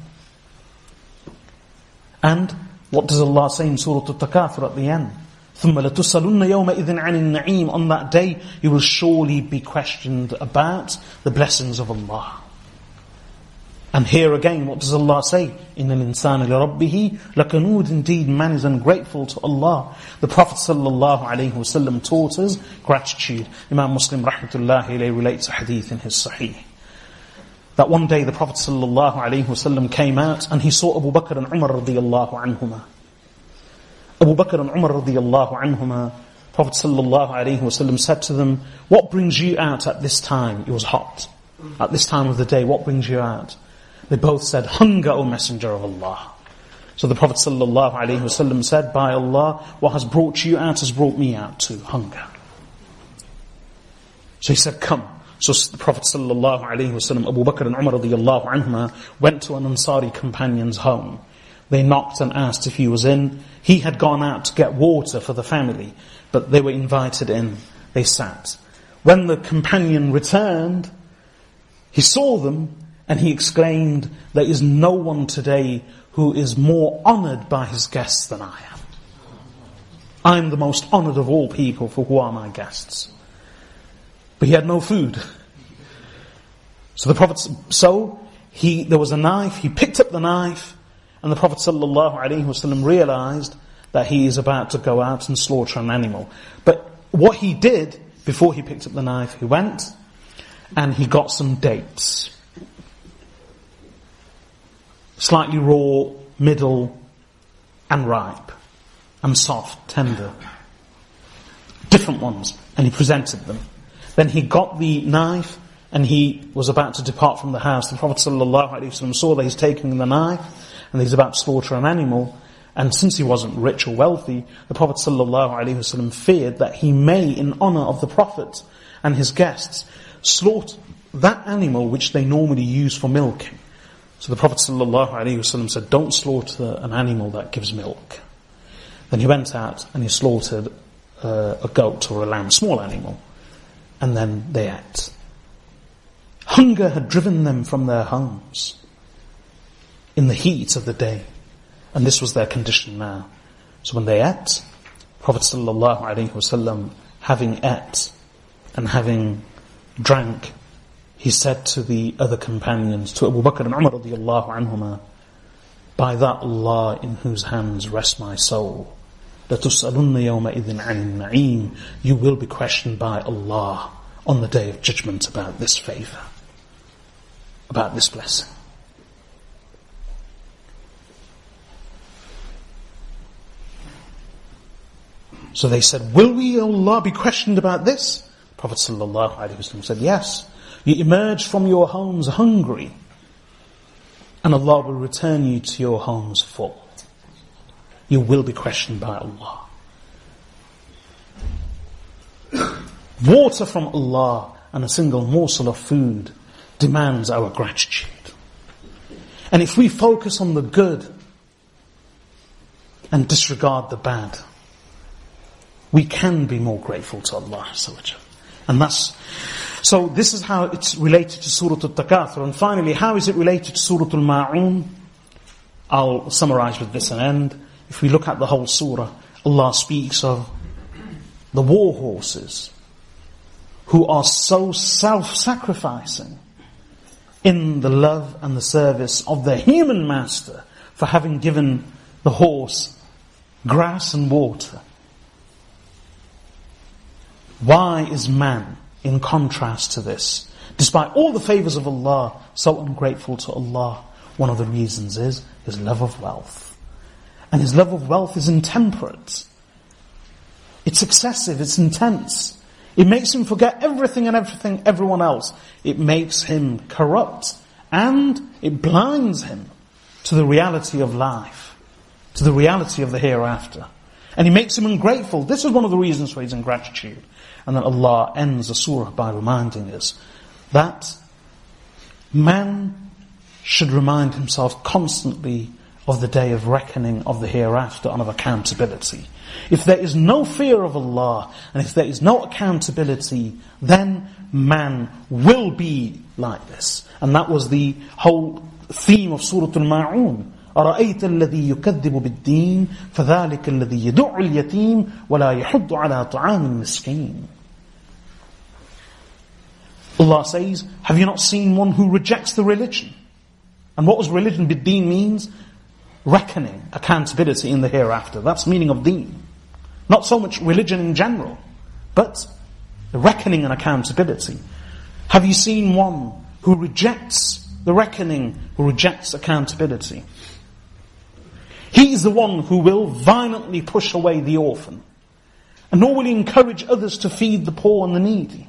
And what does Allah say in Surah Al-Takathur at the end? ثُمَّ لَتُسَلُنَّ يَوْمَئِذٍ عَنِ النَّعِيمِ. On that day, you will surely be questioned about the blessings of Allah. And here again, what does Allah say? إِنَّ الْإِنسَانَ لِرَبِّهِ لَكَنُودٍ. Indeed, man is ungrateful to Allah. The Prophet sallallahu alaihi wasallam taught us gratitude. Imam Muslim rahmatullahi alayhi relates a hadith in his Sahih. That one day the Prophet sallallahu alaihi wasallam came out and he saw Abu Bakr and Umar radiyallahu anhuma. Abu Bakr and Umar radiyallahu anhuma, Prophet sallallahu alaihi wasallam said to them, what brings you out at this time? It was hot. At this time of the day, what brings you out? They both said, hunger, O Messenger of Allah. So the Prophet sallallahu alaihi wasallam said, by Allah, what has brought you out has brought me out too, hunger. So he said, come. So the Prophet sallallahu alaihi wasallam, Abu Bakr and Umar radiyallahu anhuma, went to an Ansari companion's home. They knocked and asked if he was in. He had gone out to get water for the family, but they were invited in. They sat. When the companion returned, he saw them, and he exclaimed, there is no one today who is more honoured by his guests than I am. I am the most honoured of all people, for who are my guests? But he had no food. So the Prophet, so he, there was a knife, he picked up the knife, and the Prophet sallallahu alaihi wasallam realised that he is about to go out and slaughter an animal. But what he did, before he picked up the knife, he went and he got some dates. Slightly raw, middle, and ripe, and soft, tender. Different ones. And he presented them. Then he got the knife, and he was about to depart from the house. The Prophet ﷺ saw that he's taking the knife, and he's about to slaughter an animal. And since he wasn't rich or wealthy, the Prophet ﷺ feared that he may, in honour of the Prophet and his guests, slaughter that animal which they normally use for milking. So the Prophet ﷺ said, don't slaughter an animal that gives milk. Then he went out and he slaughtered uh, a goat or a lamb, small animal. And then they ate. Hunger had driven them from their homes in the heat of the day. And this was their condition now. So when they ate, Prophet ﷺ, having ate and having drank, he said to the other companions, to Abu Bakr and Umar radiyallahu anhuma, by that Allah in whose hands rests my soul, لَتُسْأَلُنَّ يَوْمَئِذٍ عَنِ النَّعِيمِ. You will be questioned by Allah on the day of judgment about this favour, about this blessing. So they said, will we, O Allah, be questioned about this? Prophet sallallahu alaihi wasallam said, yes. You emerge from your homes hungry, and Allah will return you to your homes full. You will be questioned by Allah. Water from Allah and a single morsel of food demands our gratitude. And if we focus on the good and disregard the bad, we can be more grateful to Allah. And that's, so this is how it's related to Surah Al-Takathur. And finally, how is it related to Surah Al-Ma'un? I'll summarize with this and end. If we look at the whole surah, Allah speaks of the war horses who are so self-sacrificing in the love and the service of their human master for having given the horse grass and water. Why is man in contrast to this, despite all the favours of Allah, so ungrateful to Allah? One of the reasons is his love of wealth. And his love of wealth is intemperate. It's excessive, it's intense. It makes him forget everything and everything, everyone else. It makes him corrupt, and it blinds him to the reality of life, to the reality of the hereafter. And he makes him ungrateful. This is one of the reasons for his ingratitude. And then Allah ends the surah by reminding us that man should remind himself constantly of the day of reckoning, of the hereafter, and of accountability. If there is no fear of Allah, and if there is no accountability, then man will be like this. And that was the whole theme of Surah Al-Ma'un. أَرَأَيْتَ الَّذِي يُكَذِّبُ بِالدِّينِ فَذَلِكَ الَّذِي يَدُعُّ الْيَتِيمِ وَلَا يَحُضُّ عَلَى طَعَامِ الْمِسْكِينِ. Allah says, have you not seen one who rejects the religion? And what was religion? Bid-deen means reckoning, accountability in the hereafter. That's the meaning of deen. Not so much religion in general, but the reckoning and accountability. Have you seen one who rejects the reckoning, who rejects accountability? He is the one who will violently push away the orphan, and nor will he encourage others to feed the poor and the needy.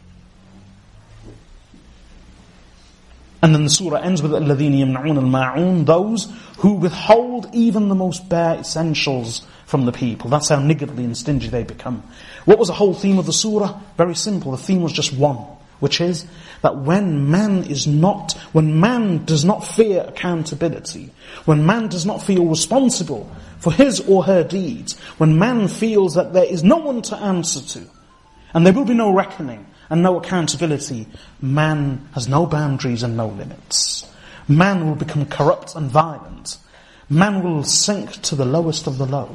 And then the surah ends with الَّذِينَ يَمْنَعُونَ الْمَاعُونَ, those who withhold even the most bare essentials from the people. That's how niggardly and stingy they become. What was the whole theme of the surah? Very simple. The theme was just one, which is that when man is not, when man does not fear accountability, when man does not feel responsible for his or her deeds, when man feels that there is no one to answer to, and there will be no reckoning and no accountability, man has no boundaries and no limits. Man will become corrupt and violent. Man will sink to the lowest of the low.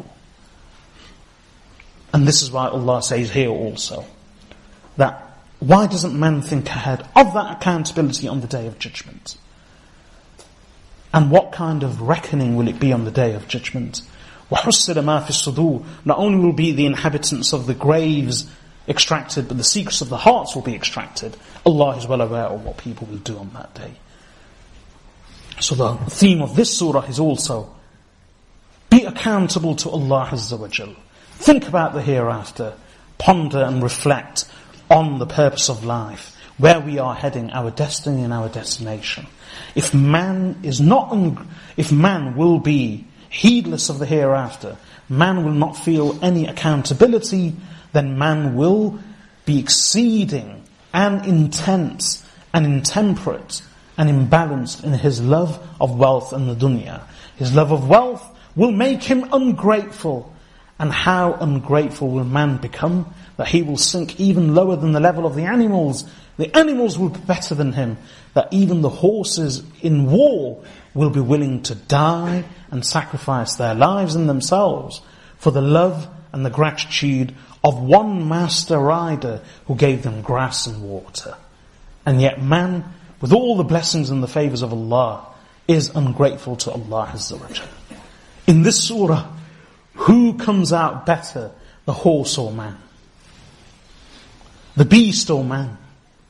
And this is why Allah says here also, that why doesn't man think ahead of that accountability on the Day of Judgment? And what kind of reckoning will it be on the Day of Judgment? وَحُسِّرَ مَا فِي الصُّدُورِ, not only will be the inhabitants of the graves extracted, but the secrets of the hearts will be extracted. Allah is well aware of what people will do on that day. So the theme of this surah is also, be accountable to Allah Azza wa Jal. Think about the hereafter. Ponder and reflect on the purpose of life, where we are heading, our destiny and our destination. If man is not, un- if man will be heedless of the hereafter, man will not feel any accountability, then man will be exceeding and intense and intemperate and imbalanced in his love of wealth and the dunya. His love of wealth will make him ungrateful. And how ungrateful will man become? That he will sink even lower than the level of the animals. The animals will be better than him. That even the horses in war will be willing to die and sacrifice their lives and themselves for the love and the gratitude of one master rider who gave them grass and water. And yet man, with all the blessings and the favours of Allah, is ungrateful to Allah Azza wa Jalla. In this surah, who comes out better, the horse or man? The beast or man?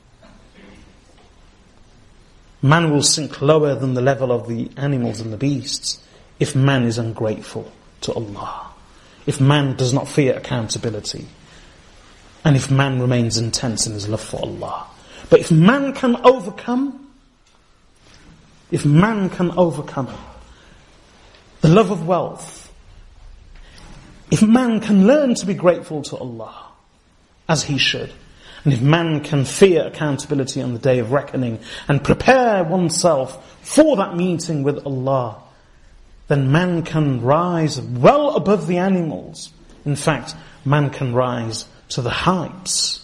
Man will sink lower than the level of the animals and the beasts if man is ungrateful to Allah. If man does not fear accountability. And if man remains intense in his love for Allah. But if man can overcome, if man can overcome the love of wealth, if man can learn to be grateful to Allah as he should, and if man can fear accountability on the Day of Reckoning and prepare oneself for that meeting with Allah, then man can rise well above the animals. In fact, man can rise to the heights.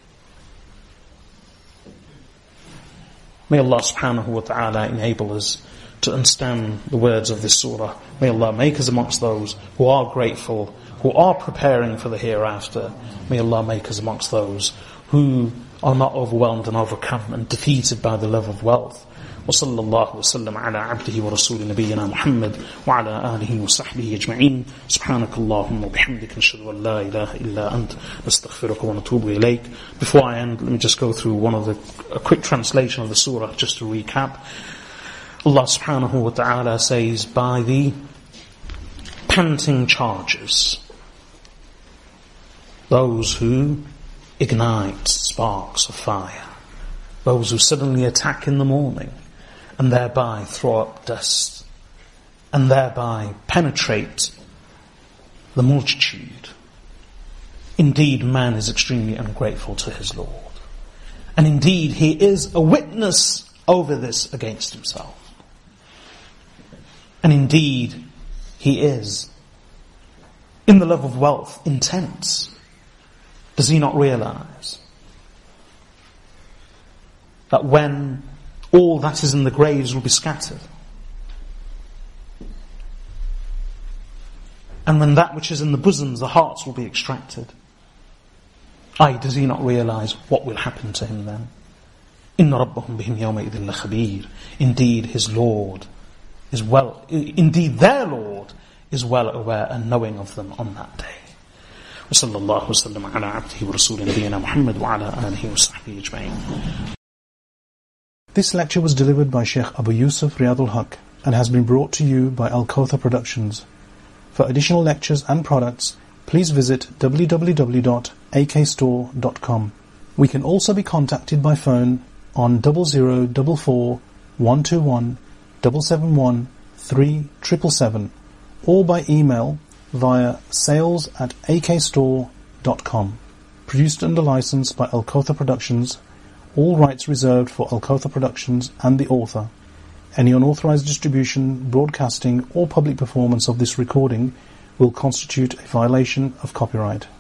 May Allah subhanahu wa ta'ala enable us to understand the words of this surah. May Allah make us amongst those who are grateful, who are preparing for the hereafter. May Allah make us amongst those who are not overwhelmed and overcome and defeated by the love of wealth. وصلى الله وسلم على عبده ورسول نبينا محمد وعلى آله وصحبه أجمعين سبحانك اللهم وبحمدك نشهد أن لا إله إلا أنت نستغفرك ونتوب إليك. Before I end, let me just go through one of the a quick translation of the surah just to recap. Allah subhanahu wa ta'ala says, by the panting chargers, those who ignite sparks of fire, those who suddenly attack in the morning and thereby throw up dust and thereby penetrate the multitude. Indeed, man is extremely ungrateful to his Lord. And indeed, he is a witness over this against himself. And indeed, he is, in the love of wealth, intense. Does he not realize that when all that is in the graves will be scattered, and when that which is in the bosoms, the hearts, will be extracted, aye, does he not realize what will happen to him then? Inna rabbahum bihim yawma idhin lakhabir. Indeed, his Lord is well, indeed their Lord is well aware and knowing of them on that day. وصلى الله وسلم على عبده ورسول نبينا محمد وعلى آله وصحبه أجمعين. This lecture was delivered by Sheikh Abu Yusuf Riyadul Haq and has been brought to you by Al-Kawthar Productions. For additional lectures and products, please visit w w w dot a k store dot com. We can also be contacted by phone on zero zero four four, one two one, seven seven one, three seven seven or by email via sales at a k store dot com. Produced under license by Al-Kawthar Productions. All rights reserved for Al-Kawthar Productions and the author. Any unauthorized distribution, broadcasting or public performance of this recording will constitute a violation of copyright.